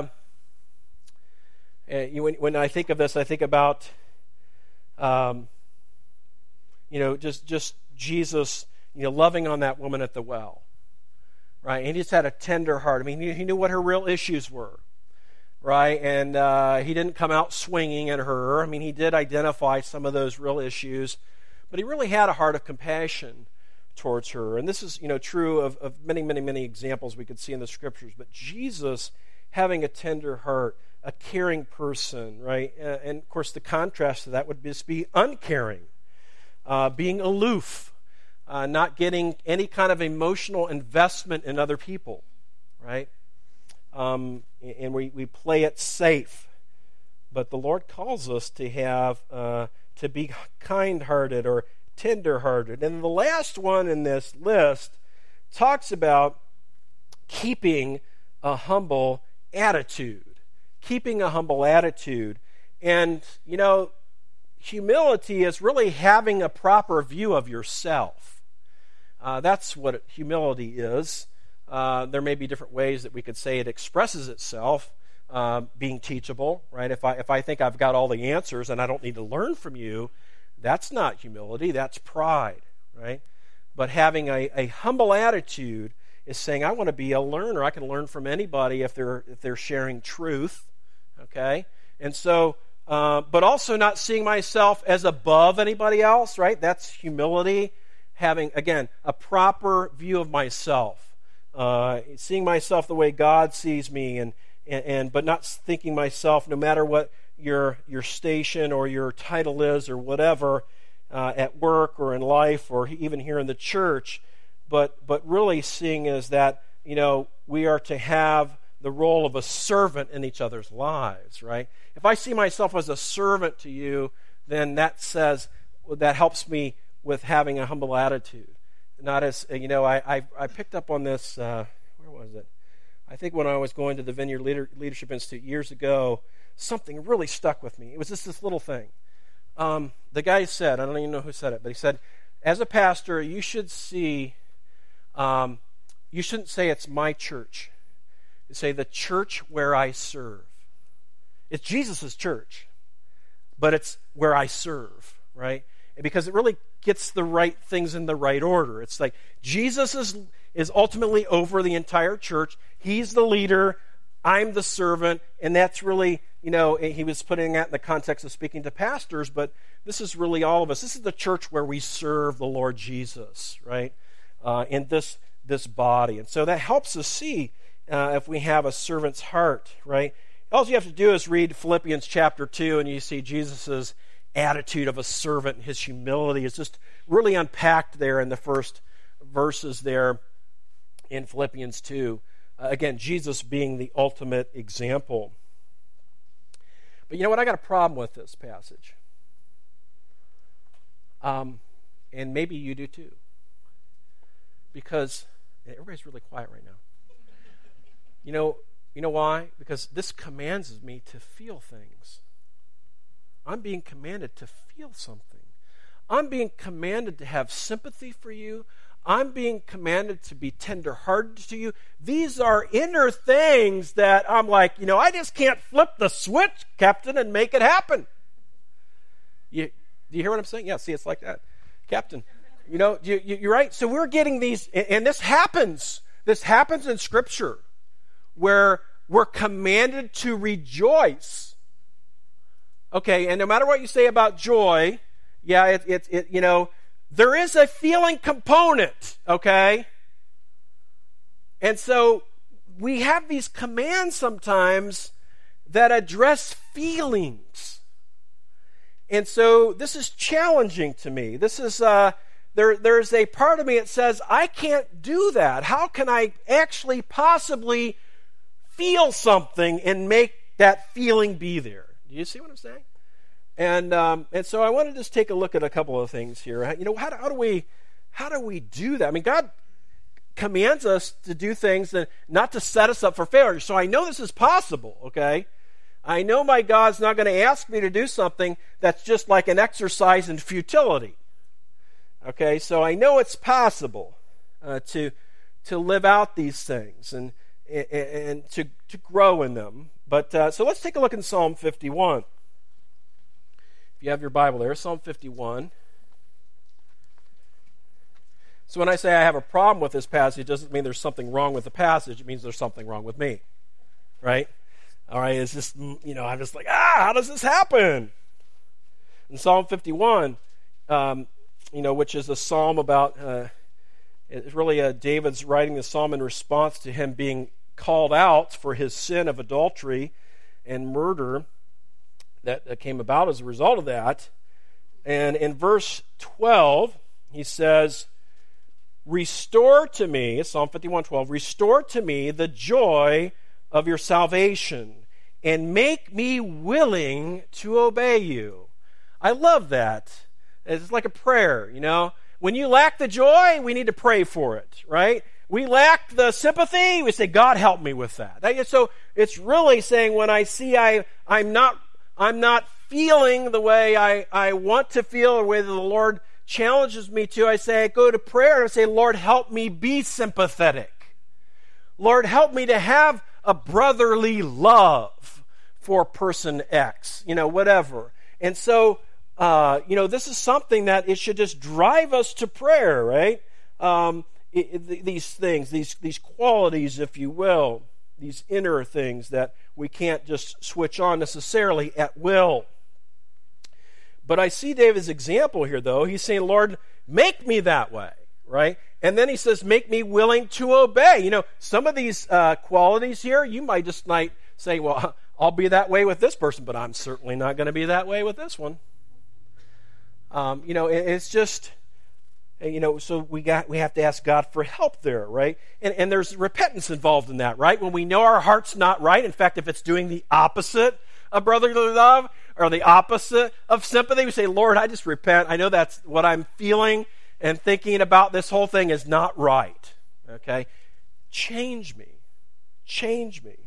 you, when, when I think of this, I think about, um, you know, just just Jesus, you know, loving on that woman at the well, right? And he just had a tender heart. I mean, he, he knew what her real issues were. Right, and uh, he didn't come out swinging at her. I mean, he did identify some of those real issues, but he really had a heart of compassion towards her. And this is, you know, true of, of many, many, many examples we could see in the Scriptures. But Jesus having a tender heart, a caring person, right? Uh, and, of course, the contrast to that would just be uncaring, uh, being aloof, uh, not getting any kind of emotional investment in other people, right? Um, and we, we play it safe. But the Lord calls us to have, uh, to be kind-hearted or tender-hearted. And the last one in this list talks about keeping a humble attitude. Keeping a humble attitude. And, you know, humility is really having a proper view of yourself. Uh, that's what humility is. Uh, there may be different ways that we could say it expresses itself, uh, being teachable, right? If I if I think I've got all the answers and I don't need to learn from you, that's not humility, that's pride, right? But having a, a humble attitude is saying, I want to be a learner. I can learn from anybody if they're if they're sharing truth, okay? And so, uh, but also not seeing myself as above anybody else, right? That's humility. Having, again, a proper view of myself. Uh, seeing myself the way God sees me, and, and, and but not thinking myself, no matter what your your station or your title is or whatever, uh, at work or in life or even here in the church, but but really seeing as that, you know, we are to have the role of a servant in each other's lives, right? If I see myself as a servant to you, then that says, that helps me with having a humble attitude. Not as, you know, I, I, I picked up on this, uh, where was it? I think when I was going to the Vineyard Leader, Leadership Institute years ago, something really stuck with me. It was just this little thing. Um, the guy said, I don't even know who said it, but he said, as a pastor, you should see, um, you shouldn't say it's my church. You say the church where I serve. It's Jesus' church, but it's where I serve, right? Because it really gets the right things in the right order. It's like Jesus is, is ultimately over the entire church. He's the leader. I'm the servant. And that's really, you know, he was putting that in the context of speaking to pastors, but this is really all of us. This is the church where we serve the Lord Jesus, right? Uh, in this, this body. And so that helps us see uh, if we have a servant's heart, right? All you have to do is read Philippians chapter two, and you see Jesus's attitude of a servant. His humility is just really unpacked there in the first verses there. in Philippians two. Uh, again, Jesus being the ultimate example. But you know what? I got a problem with this passage. Um, and maybe you do too. Because everybody's really quiet right now. You know, you know why? Because this commands me to feel things. I'm being commanded to feel something. I'm being commanded to have sympathy for you. I'm being commanded to be tender-hearted to you. These are inner things that I'm like, you know, I just can't flip the switch, Captain, and make it happen. You, do you hear what I'm saying? Yeah, see, it's like that. Captain, you know, you, you, you're right. So we're getting these, and, and this happens. This happens in Scripture where we're commanded to rejoice. Okay, and no matter what you say about joy, yeah, it, it, it you know, there is a feeling component, okay? And so we have these commands sometimes that address feelings. And so this is challenging to me. This is, uh, there, there's a part of me that says, I can't do that. How can I actually possibly feel something and make that feeling be there? Do you see what I'm saying? And um, and so I want to just take a look at a couple of things here. You know, how do, how do we how do we do that? I mean, God commands us to do things that not to set us up for failure. So I know this is possible. Okay, I know my God's not going to ask me to do something that's just like an exercise in futility. Okay, so I know it's possible uh, to to live out these things and and, and to to grow in them. But uh, so let's take a look in Psalm fifty-one. If you have your Bible there, Psalm fifty-one. So when I say I have a problem with this passage, it doesn't mean there's something wrong with the passage. It means there's something wrong with me. Right? All right, it's just, you know, I'm just like, ah, how does this happen? In Psalm fifty-one, um, you know, which is a psalm about, uh, it's really uh, David's writing the psalm in response to him being called out for his sin of adultery and murder that came about as a result of that. And in verse twelve, he says, restore to me, Psalm fifty-one twelve, restore to me the joy of your salvation and make me willing to obey you. I love that. It's like a prayer, you know. When you lack the joy, we need to pray for it, right? We lack the sympathy, we say, God, help me with that. So it's really saying when I see I, I'm not I'm not feeling the way I, I want to feel or the way that the Lord challenges me to, I say, I go to prayer and I say, Lord, help me be sympathetic. Lord, help me to have a brotherly love for person X, you know, whatever. And so, uh, you know, this is something that it should just drive us to prayer, right? Um, it, it, these things, these these qualities, if you will, these inner things that we can't just switch on necessarily at will. But I see David's example here, though. He's saying, Lord, make me that way, right? And then he says, make me willing to obey. You know, some of these uh, qualities here, you might just might say, well, I'll be that way with this person, but I'm certainly not going to be that way with this one. Um, you know, it, it's just... You know, so we got we have to ask God for help there, right? And and there's repentance involved in that, right? When we know our heart's not right, in fact, if it's doing the opposite of brotherly love or the opposite of sympathy, we say, Lord, I just repent. I know that's what I'm feeling and thinking about this whole thing is not right. Okay? Change me. Change me.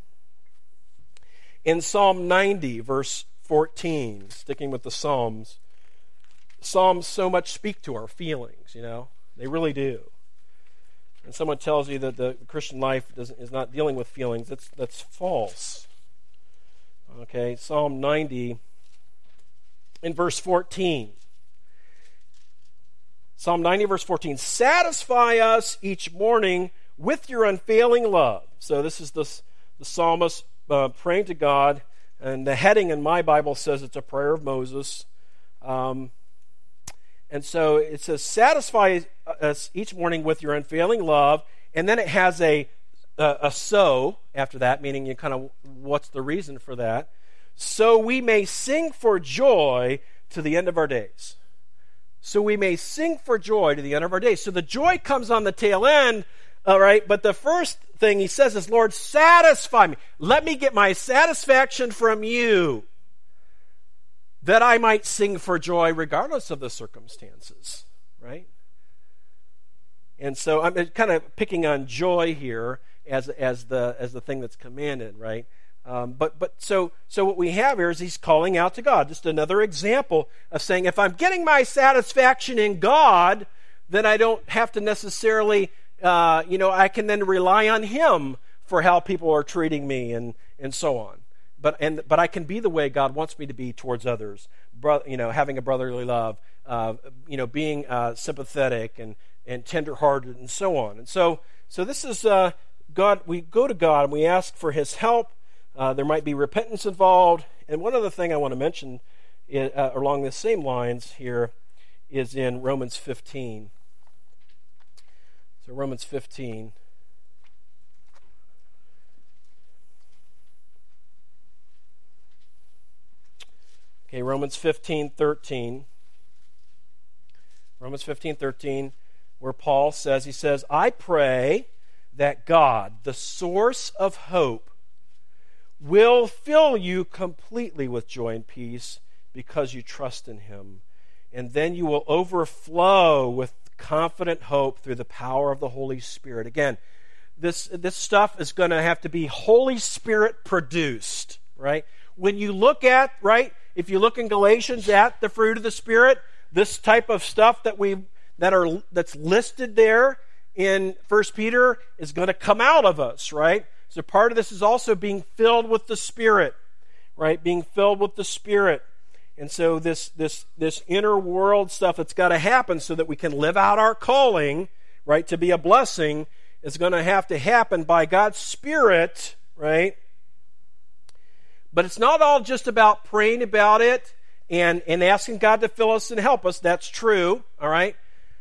In Psalm ninety, verse fourteen, sticking with the Psalms, Psalms so much speak to our feelings, you know. They really do. And someone tells you that the Christian life doesn't, is not dealing with feelings, that's, that's false. Okay, Psalm ninety, in verse fourteen. Psalm ninety, verse fourteen. Satisfy us each morning with your unfailing love. So this is the, the psalmist uh, praying to God, and the heading in my Bible says it's a prayer of Moses. Um And so it says, satisfy us each morning with your unfailing love. And then it has a, a, a so after that, meaning you kind of, what's the reason for that? So we may sing for joy to the end of our days. So we may sing for joy to the end of our days. So the joy comes on the tail end All right, but the first thing he says is, Lord, satisfy me. Let me get my satisfaction from you, that I might sing for joy regardless of the circumstances, right? And so I'm kind of picking on joy here as as the as the thing that's commanded, right? Um, but but so so what we have here is he's calling out to God. Just another example of saying, if I'm getting my satisfaction in God, then I don't have to necessarily, uh, you know, I can then rely on Him for how people are treating me and and so on. But and but I can be the way God wants me to be towards others. Bro, you know, having a brotherly love, uh, you know, being uh, sympathetic and and tenderhearted and so on. And so so this is uh, God. We go to God and we ask for His help. Uh, there might be repentance involved. And one other thing I want to mention is, uh, along the same lines here is in Romans fifteen. So Romans fifteen. Okay, Romans fifteen thirteen. Romans fifteen thirteen, where Paul says, he says, I pray that God, the source of hope, will fill you completely with joy and peace because you trust in Him. And then you will overflow with confident hope through the power of the Holy Spirit. Again, this, this stuff is going to have to be Holy Spirit produced, right? When you look at, right, if you look in Galatians at the fruit of the Spirit, this type of stuff that we that are that's listed there in First Peter is going to come out of us, right? So part of this is also being filled with the Spirit, right? Being filled with the Spirit. And so this this this inner world stuff that's got to happen so that we can live out our calling, right, to be a blessing, is going to have to happen by God's Spirit, right? But it's not all just about praying about it and, and asking God to fill us and help us. That's true, all right?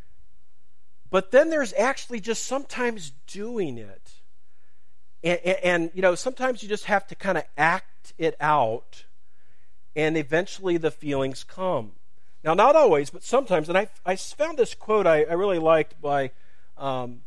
But then there's actually just sometimes doing it. And, and, and you know, sometimes you just have to kind of act it out, and eventually the feelings come. Now, not always, but sometimes. And I, I found this quote I, I really liked by, um,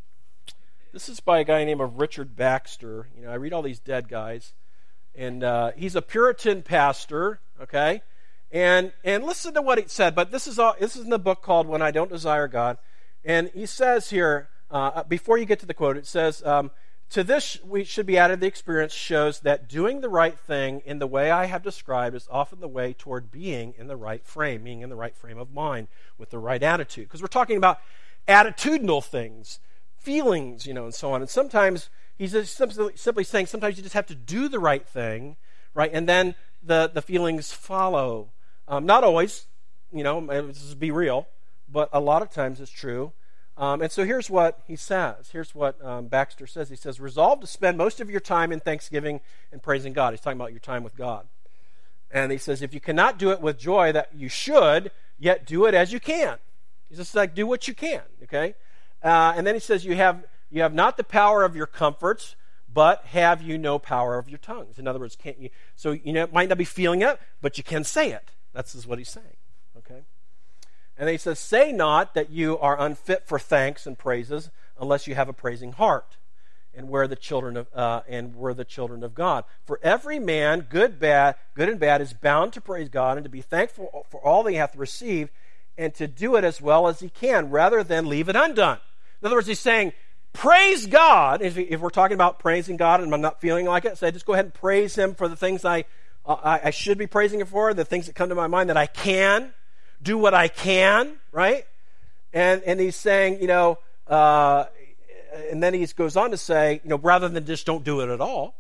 this is by a guy named Richard Baxter. You know, I read all these dead guys. And uh, he's a Puritan pastor, okay? And and listen to what he said. But this is all, this is in the book called When I Don't Desire God. And he says here, uh, before you get to the quote, it says, um, to this we should be added the experience shows that doing the right thing in the way I have described is often the way toward being in the right frame, being in the right frame of mind with the right attitude. Because we're talking about attitudinal things, feelings, you know, and so on. And sometimes he's just simply, simply saying sometimes you just have to do the right thing, right? And then the, the feelings follow. Um, not always, you know, this is be real, but a lot of times it's true. Um, and so here's what he says. Here's what um, Baxter says. He says, resolve to spend most of your time in thanksgiving and praising God. He's talking about your time with God. And he says, if you cannot do it with joy that you should, yet do it as you can. He's just like, do what you can, okay? Uh, and then he says, you have... You have not the power of your comforts, but have you no power of your tongues? In other words, can't you? So you know, might not be feeling it, but you can say it. That's is what he's saying. Okay. And then he says, say not that you are unfit for thanks and praises, unless you have a praising heart, and we're the children of uh, and we're the children of God. For every man, good, bad, good and bad, is bound to praise God and to be thankful for all that he hath received, and to do it as well as he can, rather than leave it undone. In other words, he's saying, praise God. If, if we're talking about praising God and I'm not feeling like it, so I just go ahead and praise Him for the things I, uh, I I should be praising Him for, the things that come to my mind that I can do what I can, right? And and he's saying, you know, uh, and then he goes on to say, you know, rather than just don't do it at all.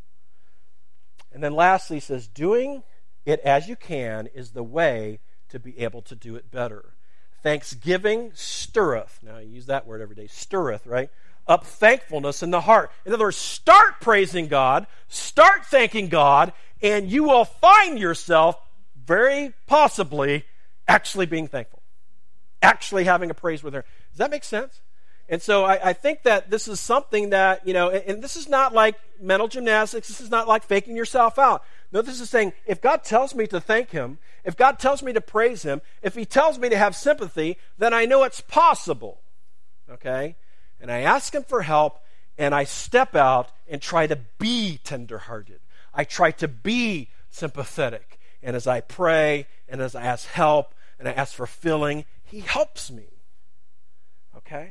And then lastly, he says, doing it as you can is the way to be able to do it better. Thanksgiving stirreth. Now, I use that word every day. Stirreth, right? Up thankfulness in the heart. In other words, start praising God, start thanking God, and you will find yourself very possibly actually being thankful. Actually having a praise with her. Does that make sense? And so I, I think that this is something that, you know, and, and this is not like mental gymnastics. This is not like faking yourself out. No, this is saying, if God tells me to thank Him, if God tells me to praise Him, if He tells me to have sympathy, then I know it's possible. Okay? and I ask him for help, and I step out and try to be tenderhearted. I try to be sympathetic. And as I pray, and as I ask help, and I ask for filling, he helps me. Okay?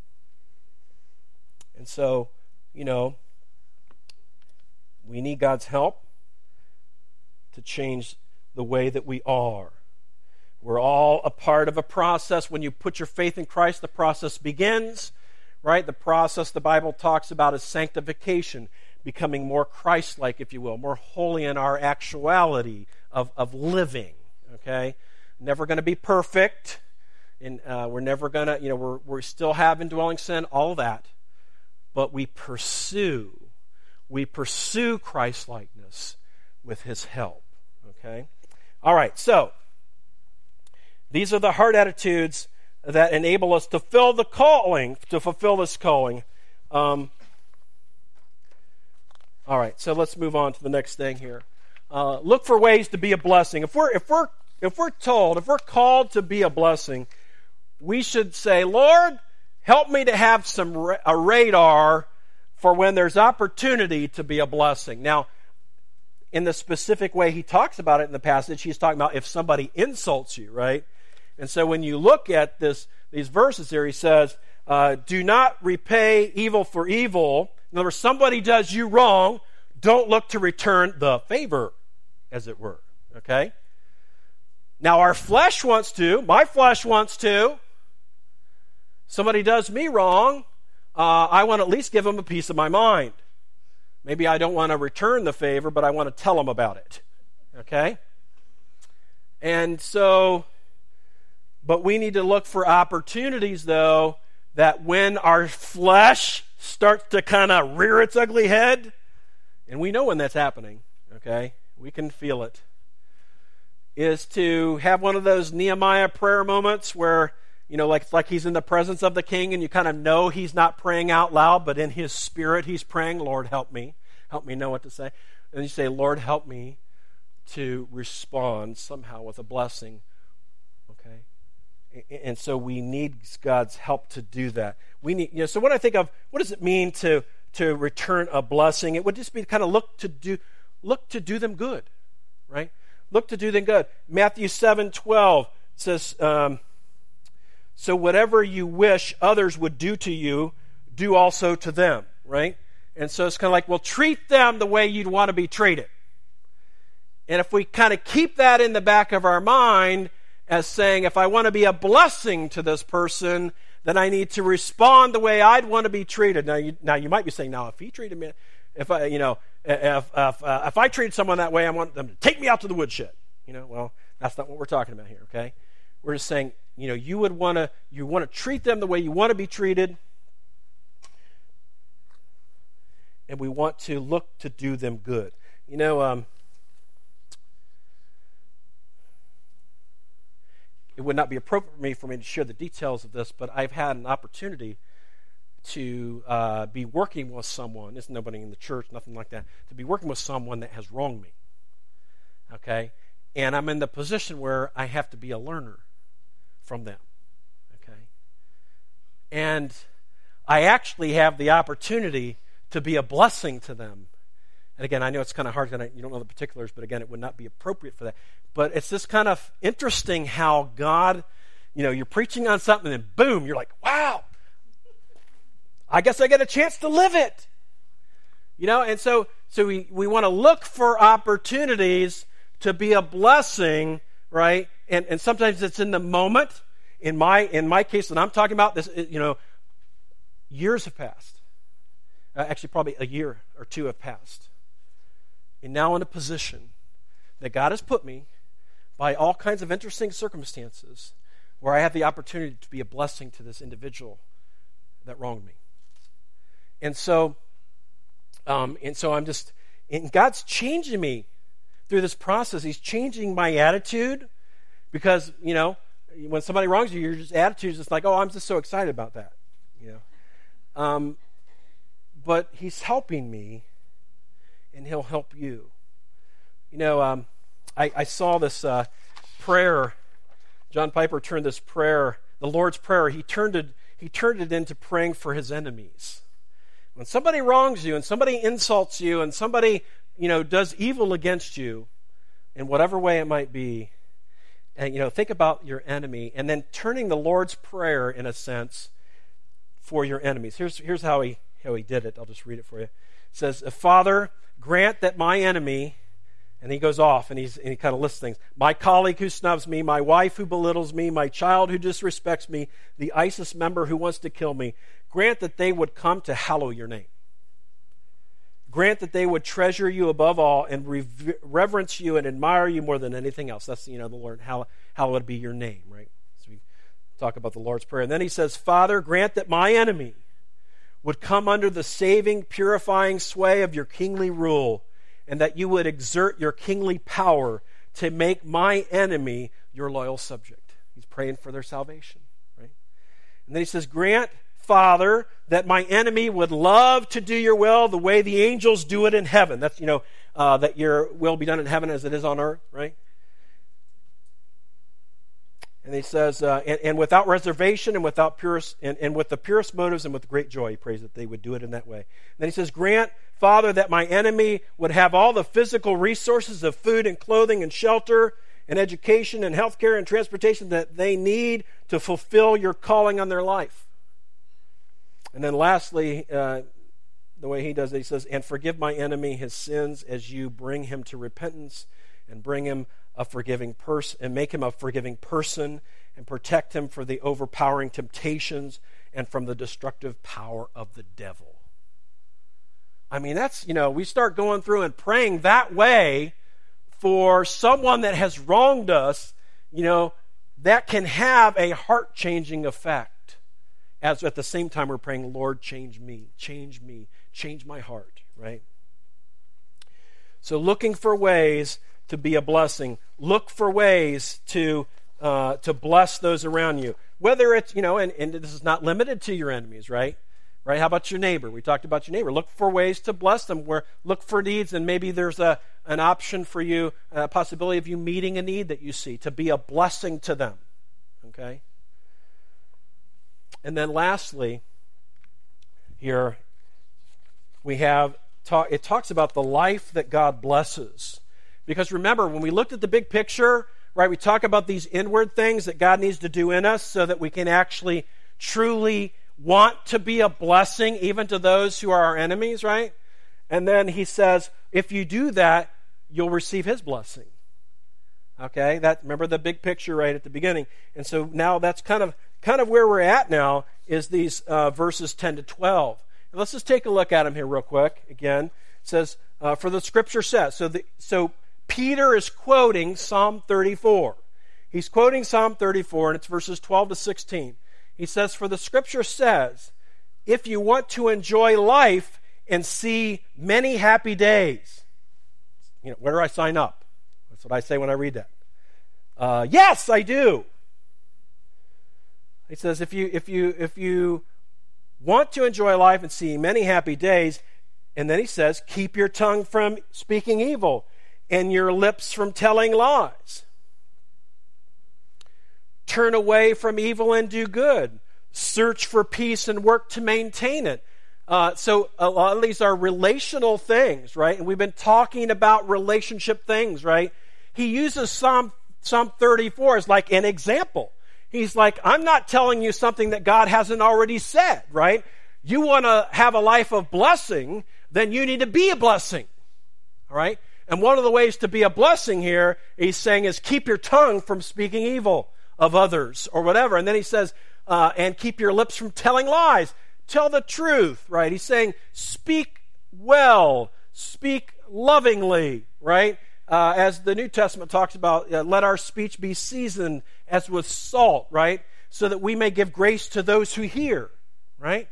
And so, you know, we need God's help to change the way that we are. We're all a part of a process. When you put your faith in Christ, the process begins, right? The process the Bible talks about is sanctification, becoming more Christ-like, if you will, more holy in our actuality of, of living, okay? Never going to be perfect, and uh, we're never going to, you know, we're, we still have indwelling sin, all that, but we pursue, we pursue Christ-likeness with his help, okay? All right, so these are the heart attitudes that enable us to fill the calling, to fulfill this calling. Um, all right, so let's move on to the next thing here. Uh, look for ways to be a blessing. If we're if we're if we're told, if we're called to be a blessing, we should say, Lord, help me to have some ra- a radar for when there's opportunity to be a blessing. Now, in the specific way he talks about it in the passage, he's talking about if somebody insults you, right? And so when you look at this, these verses here, he says, uh, do not repay evil for evil. In other words, somebody does you wrong, don't look to return the favor, as it were. Okay? Now our flesh wants to, my flesh wants to. Somebody does me wrong, uh, I want to at least give them a piece of my mind. Maybe I don't want to return the favor, but I want to tell them about it. Okay? And so, but we need to look for opportunities, though, that when our flesh starts to kind of rear its ugly head, and we know when that's happening, okay? We can feel it, is to have one of those Nehemiah prayer moments where, you know, like, like he's in the presence of the king and you kind of know he's not praying out loud, but in his spirit he's praying, Lord, help me. Help me know what to say. And you say, Lord, help me to respond somehow with a blessing, okay? And so we need God's help to do that. We need, you know, so when I think of what does it mean to to return a blessing, it would just be to kind of look to do look to do them good, right? Look to do them good. Matthew seven twelve says, um, so whatever you wish others would do to you, do also to them, right? And so it's kind of like, well, treat them the way you'd want to be treated. And if we kind of keep that in the back of our mind as saying, if I want to be a blessing to this person, then I need to respond the way I'd want to be treated. Now, you, now you might be saying, now, if he treated me, if I, you know, if if, uh, if I treated someone that way, I want them to take me out to the woodshed. You know, well, that's not what we're talking about here. Okay, we're just saying, you know, you would want to, you want to treat them the way you want to be treated, and we want to look to do them good. You know, um, it would not be appropriate for me for me to share the details of this, but I've had an opportunity to uh, be working with someone. There's nobody in the church, nothing like that. To be working with someone that has wronged me. Okay? And I'm in the position where I have to be a learner from them. Okay? And I actually have the opportunity to be a blessing to them. And again, I know it's kind of hard because you don't know the particulars, but again, it would not be appropriate for that. But it's just kind of interesting how God, you know, you're preaching on something and boom, you're like, wow, I guess I get a chance to live it. You know, and so so we, we want to look for opportunities to be a blessing, right? And and sometimes it's in the moment. In my in my case that I'm talking about, this, you know, years have passed. Uh, actually, probably a year or two have passed. And now in a position that God has put me by all kinds of interesting circumstances where I have the opportunity to be a blessing to this individual that wronged me. And so, um, and so I'm just, and God's changing me through this process. He's changing my attitude because, you know, when somebody wrongs you, your just attitude is just like, oh, I'm just so excited about that, you know. Um, but He's helping me, and He'll help you. You know, um, I, I saw this uh, prayer. John Piper turned this prayer, the Lord's Prayer. He turned it. he turned it into praying for his enemies. When somebody wrongs you and somebody insults you and somebody, you know, does evil against you in whatever way it might be, and, you know, think about your enemy and then turning the Lord's Prayer, in a sense, for your enemies. Here's, here's how he, how he did it. I'll just read it for you. It says, Father, grant that my enemy, and he goes off and, he's, and he kind of lists things. My colleague who snubs me, my wife who belittles me, my child who disrespects me, the ISIS member who wants to kill me, grant that they would come to hallow your name. Grant that they would treasure you above all and rever- reverence you and admire you more than anything else. That's, you know, the Lord, how, hallowed be your name, right? So we talk about the Lord's Prayer. And then he says, Father, grant that my enemy would come under the saving, purifying sway of your kingly rule, and that you would exert your kingly power to make my enemy your loyal subject. He's praying for their salvation, right? And then he says, grant, Father, that my enemy would love to do your will the way the angels do it in heaven. That's, you know, uh, that your will be done in heaven as it is on earth, right? And he says, uh, and, and without reservation and without purest, and, and with the purest motives and with great joy, he prays that they would do it in that way. And then he says, grant, Father, that my enemy would have all the physical resources of food and clothing and shelter and education and healthcare and transportation that they need to fulfill your calling on their life. And then lastly, uh, the way he does it, he says, and forgive my enemy his sins as you bring him to repentance and bring him a forgiving person and make him a forgiving person and protect him from the overpowering temptations and from the destructive power of the devil. I mean, that's, you know, we start going through and praying that way for someone that has wronged us, you know, that can have a heart-changing effect. As at the same time we're praying, Lord, change me, change me, change my heart, right? So looking for ways to be a blessing. Look for ways to uh, to bless those around you. Whether it's, you know, and, and this is not limited to your enemies, right? Right? How about your neighbor? We talked about your neighbor. Look for ways to bless them. Where look for needs, and maybe there's a an option for you, a possibility of you meeting a need that you see, to be a blessing to them. Okay? And then lastly, here we have, talk, it talks about the life that God blesses. Because remember, when we looked at the big picture, right, we talk about these inward things that God needs to do in us so that we can actually truly want to be a blessing even to those who are our enemies, right? And then he says, if you do that, you'll receive his blessing. Okay, that remember the big picture right at the beginning. And so now that's kind of kind of where we're at now is these uh, verses ten to twelve. And let's just take a look at them here real quick. Again, it says, uh, for the scripture says, so the, so Peter is quoting Psalm thirty-four. He's quoting Psalm thirty-four, and it's verses twelve to sixteen. He says, for the scripture says, if you want to enjoy life and see many happy days, you know, where do I sign up? That's what I say when I read that. Uh, yes, I do. He says, if you if you if you want to enjoy life and see many happy days, and then he says, keep your tongue from speaking evil and your lips from telling lies. Turn away from evil and do good. Search for peace and work to maintain it. Uh, so a lot of these are relational things, right? And we've been talking about relationship things, right? He uses Psalm, Psalm thirty-four as like an example. He's like, I'm not telling you something that God hasn't already said, right? You want to have a life of blessing, then you need to be a blessing, all right? And one of the ways to be a blessing here, he's saying, is keep your tongue from speaking evil of others or whatever. And then he says, uh, and keep your lips from telling lies. Tell the truth, right? He's saying, speak well, speak lovingly, right? Uh, as the New Testament talks about, uh, let our speech be seasoned as with salt, right? So that we may give grace to those who hear, right?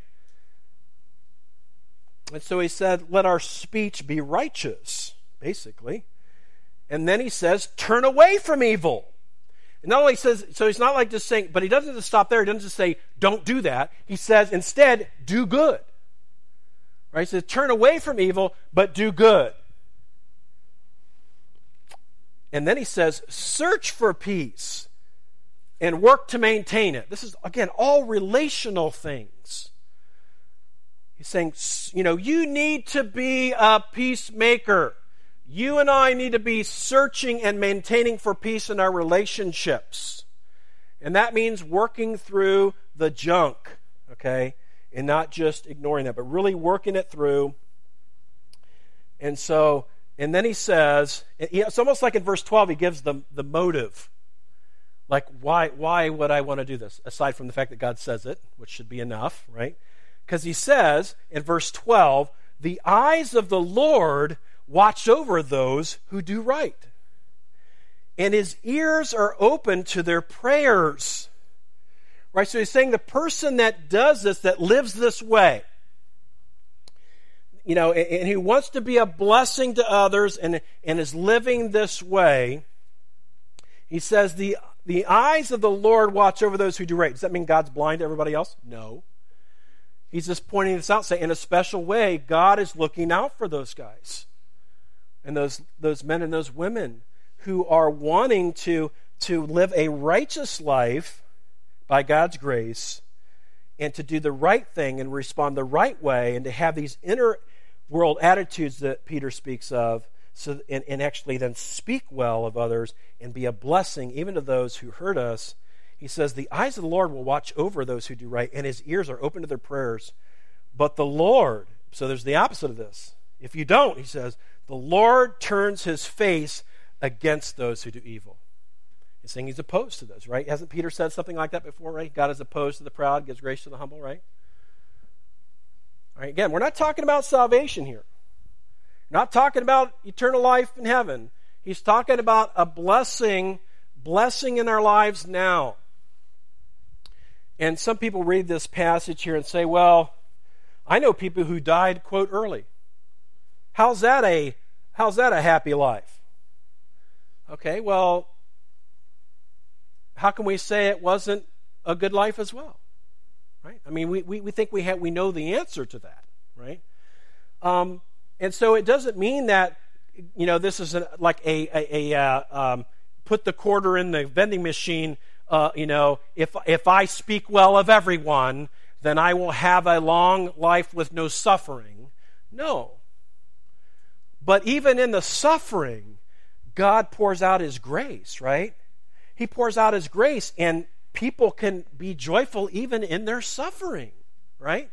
And so he said, let our speech be righteous, basically. And then he says, turn away from evil. And not only says, so he's not like just saying, but he doesn't just stop there. He doesn't just say, don't do that. He says, instead, do good. Right? He says, turn away from evil, but do good. And then he says, search for peace and work to maintain it. This is, again, all relational things. He's saying, you know, you need to be a peacemaker. You and I need to be searching and maintaining for peace in our relationships. And that means working through the junk, okay? And not just ignoring that, but really working it through. And so, and then he says, it's almost like in verse twelve, he gives the, the motive. Like, why, why would I want to do this? Aside from the fact that God says it, which should be enough, right? Because he says in verse twelve, the eyes of the Lord watch over those who do right, and his ears are open to their prayers. Right? So he's saying the person that does this, that lives this way, you know, and, and who wants to be a blessing to others and, and is living this way, he says the, the eyes of the Lord watch over those who do right. Does that mean God's blind to everybody else? No. He's just pointing this out, saying in a special way, God is looking out for those guys. And those those men and those women who are wanting to, to live a righteous life by God's grace and to do the right thing and respond the right way and to have these inner world attitudes that Peter speaks of, so and, and actually then speak well of others and be a blessing even to those who hurt us. He says, the eyes of the Lord will watch over those who do right, and his ears are open to their prayers. But the Lord, so there's the opposite of this. If you don't, he says, the Lord turns his face against those who do evil. He's saying he's opposed to those, right? Hasn't Peter said something like that before, right? God is opposed to the proud, gives grace to the humble, right? All right, again, we're not talking about salvation here. Not talking about eternal life in heaven. He's talking about a blessing, blessing in our lives now. And some people read this passage here and say, well, I know people who died, quote, early. How's that a how's that a happy life? Okay, well, how can we say it wasn't a good life as well? Right? I mean, we, we, we think we have we know the answer to that, right? Um, and so it doesn't mean that, you know, this is a, like a, a, a uh, um, put the quarter in the vending machine. Uh, you know, if if I speak well of everyone, then I will have a long life with no suffering. No. But even in the suffering, God pours out his grace, right? He pours out his grace, and people can be joyful even in their suffering, right?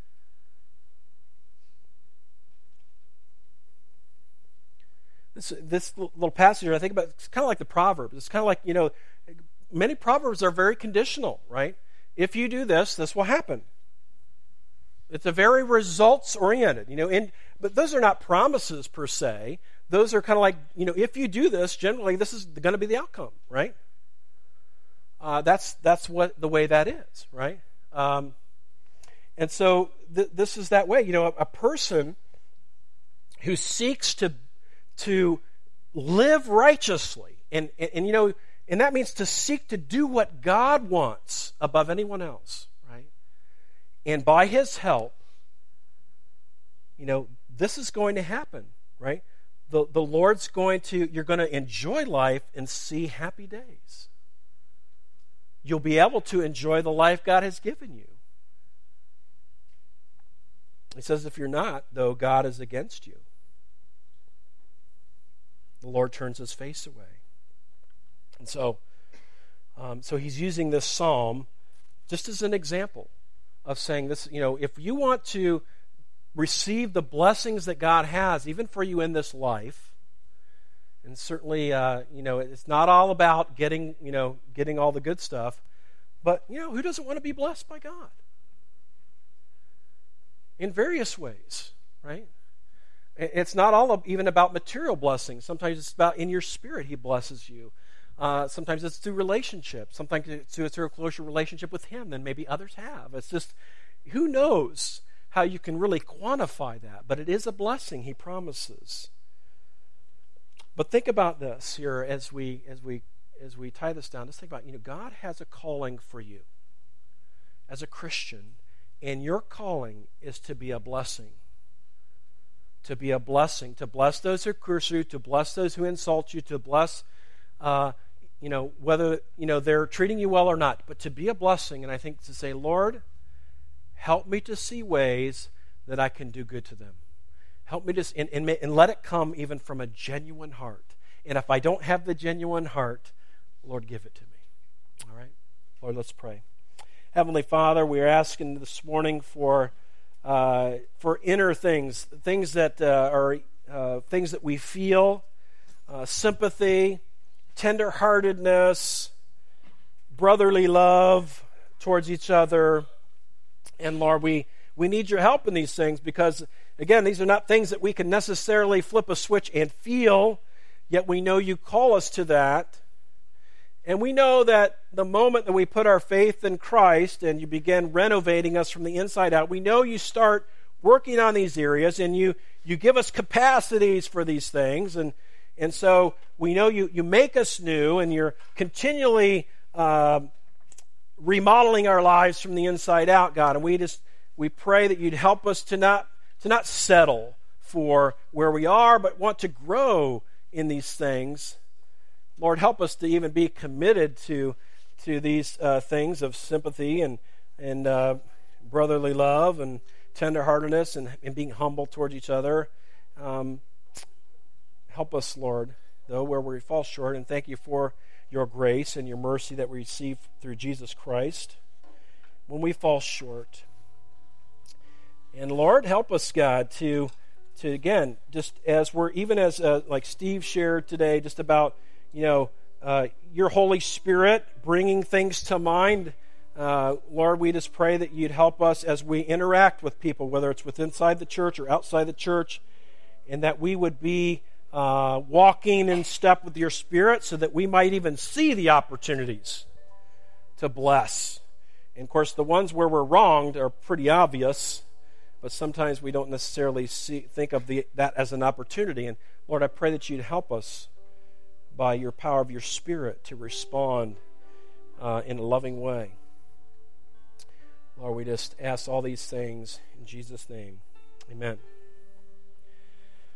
This, this little passage I think about, it's kind of like the Proverbs. It's kind of like, you know, many Proverbs are very conditional, right? If you do this, this will happen. It's a very results-oriented, you know, in, but those are not promises per se. Those are kind of like, you know, if you do this, generally this is going to be the outcome, right? Uh, that's that's what the way that is, right? Um, and so th- this is that way. You know, a, a person who seeks to to live righteously, and, and and you know, and that means to seek to do what God wants above anyone else, right? And by his help, you know, this is going to happen, right? The the Lord's going to, you're going to enjoy life and see happy days. You'll be able to enjoy the life God has given you. He says, if you're not, though, God is against you. The Lord turns his face away. And so, um, so he's using this psalm just as an example of saying this, you know, if you want to receive the blessings that God has, even for you in this life, and certainly, uh, you know, it's not all about getting, you know, getting all the good stuff, but, you know, who doesn't want to be blessed by God? In various ways, right? It's not all even about material blessings. Sometimes it's about in your spirit he blesses you. Uh, sometimes it's through relationships. Sometimes it's through a closer relationship with him than maybe others have. It's just, who knows how you can really quantify that? But it is a blessing he promises. But think about this here as we as we as we tie this down. Just think about, you know, God has a calling for you as a Christian, and your calling is to be a blessing. To be a blessing, to bless those who curse you, to bless those who insult you, to bless uh, you know, whether, you know, they're treating you well or not, but to be a blessing. And I think to say, Lord, help me to see ways that I can do good to them. Help me to, and, and, and let it come even from a genuine heart. And if I don't have the genuine heart, Lord, give it to me. All right? Lord, let's pray. Heavenly Father, we are asking this morning for uh, for inner things, things that uh, are uh, things that we feel, uh, sympathy, tenderheartedness, brotherly love towards each other. And Lord, we, we need your help in these things because, again, these are not things that we can necessarily flip a switch and feel, yet we know you call us to that. And we know that the moment that we put our faith in Christ and you begin renovating us from the inside out, we know you start working on these areas and you, you give us capacities for these things. And, and so we know you, you make us new and you're continually uh, remodeling our lives from the inside out, God. And we just we pray that you'd help us to not to not settle for where we are, but want to grow in these things. Lord, help us to even be committed to to these uh, things of sympathy and and uh, brotherly love and tenderheartedness and, and being humble towards each other. Um, help us, Lord, though, where we fall short, and thank you for your grace and your mercy that we receive through Jesus Christ when we fall short. And Lord, help us, God, to to again, just as we're even as uh, like Steve shared today, just about you know uh, your Holy Spirit bringing things to mind. Uh, Lord, we just pray that you'd help us as we interact with people, whether it's with inside the church or outside the church, and that we would be uh, walking in step with your Spirit so that we might even see the opportunities to bless. And of course, the ones where we're wronged are pretty obvious, but sometimes we don't necessarily see, think of the, that as an opportunity. And Lord, I pray that you'd help us by your power of your Spirit to respond uh, in a loving way. Lord, we just ask all these things in Jesus' name. Amen.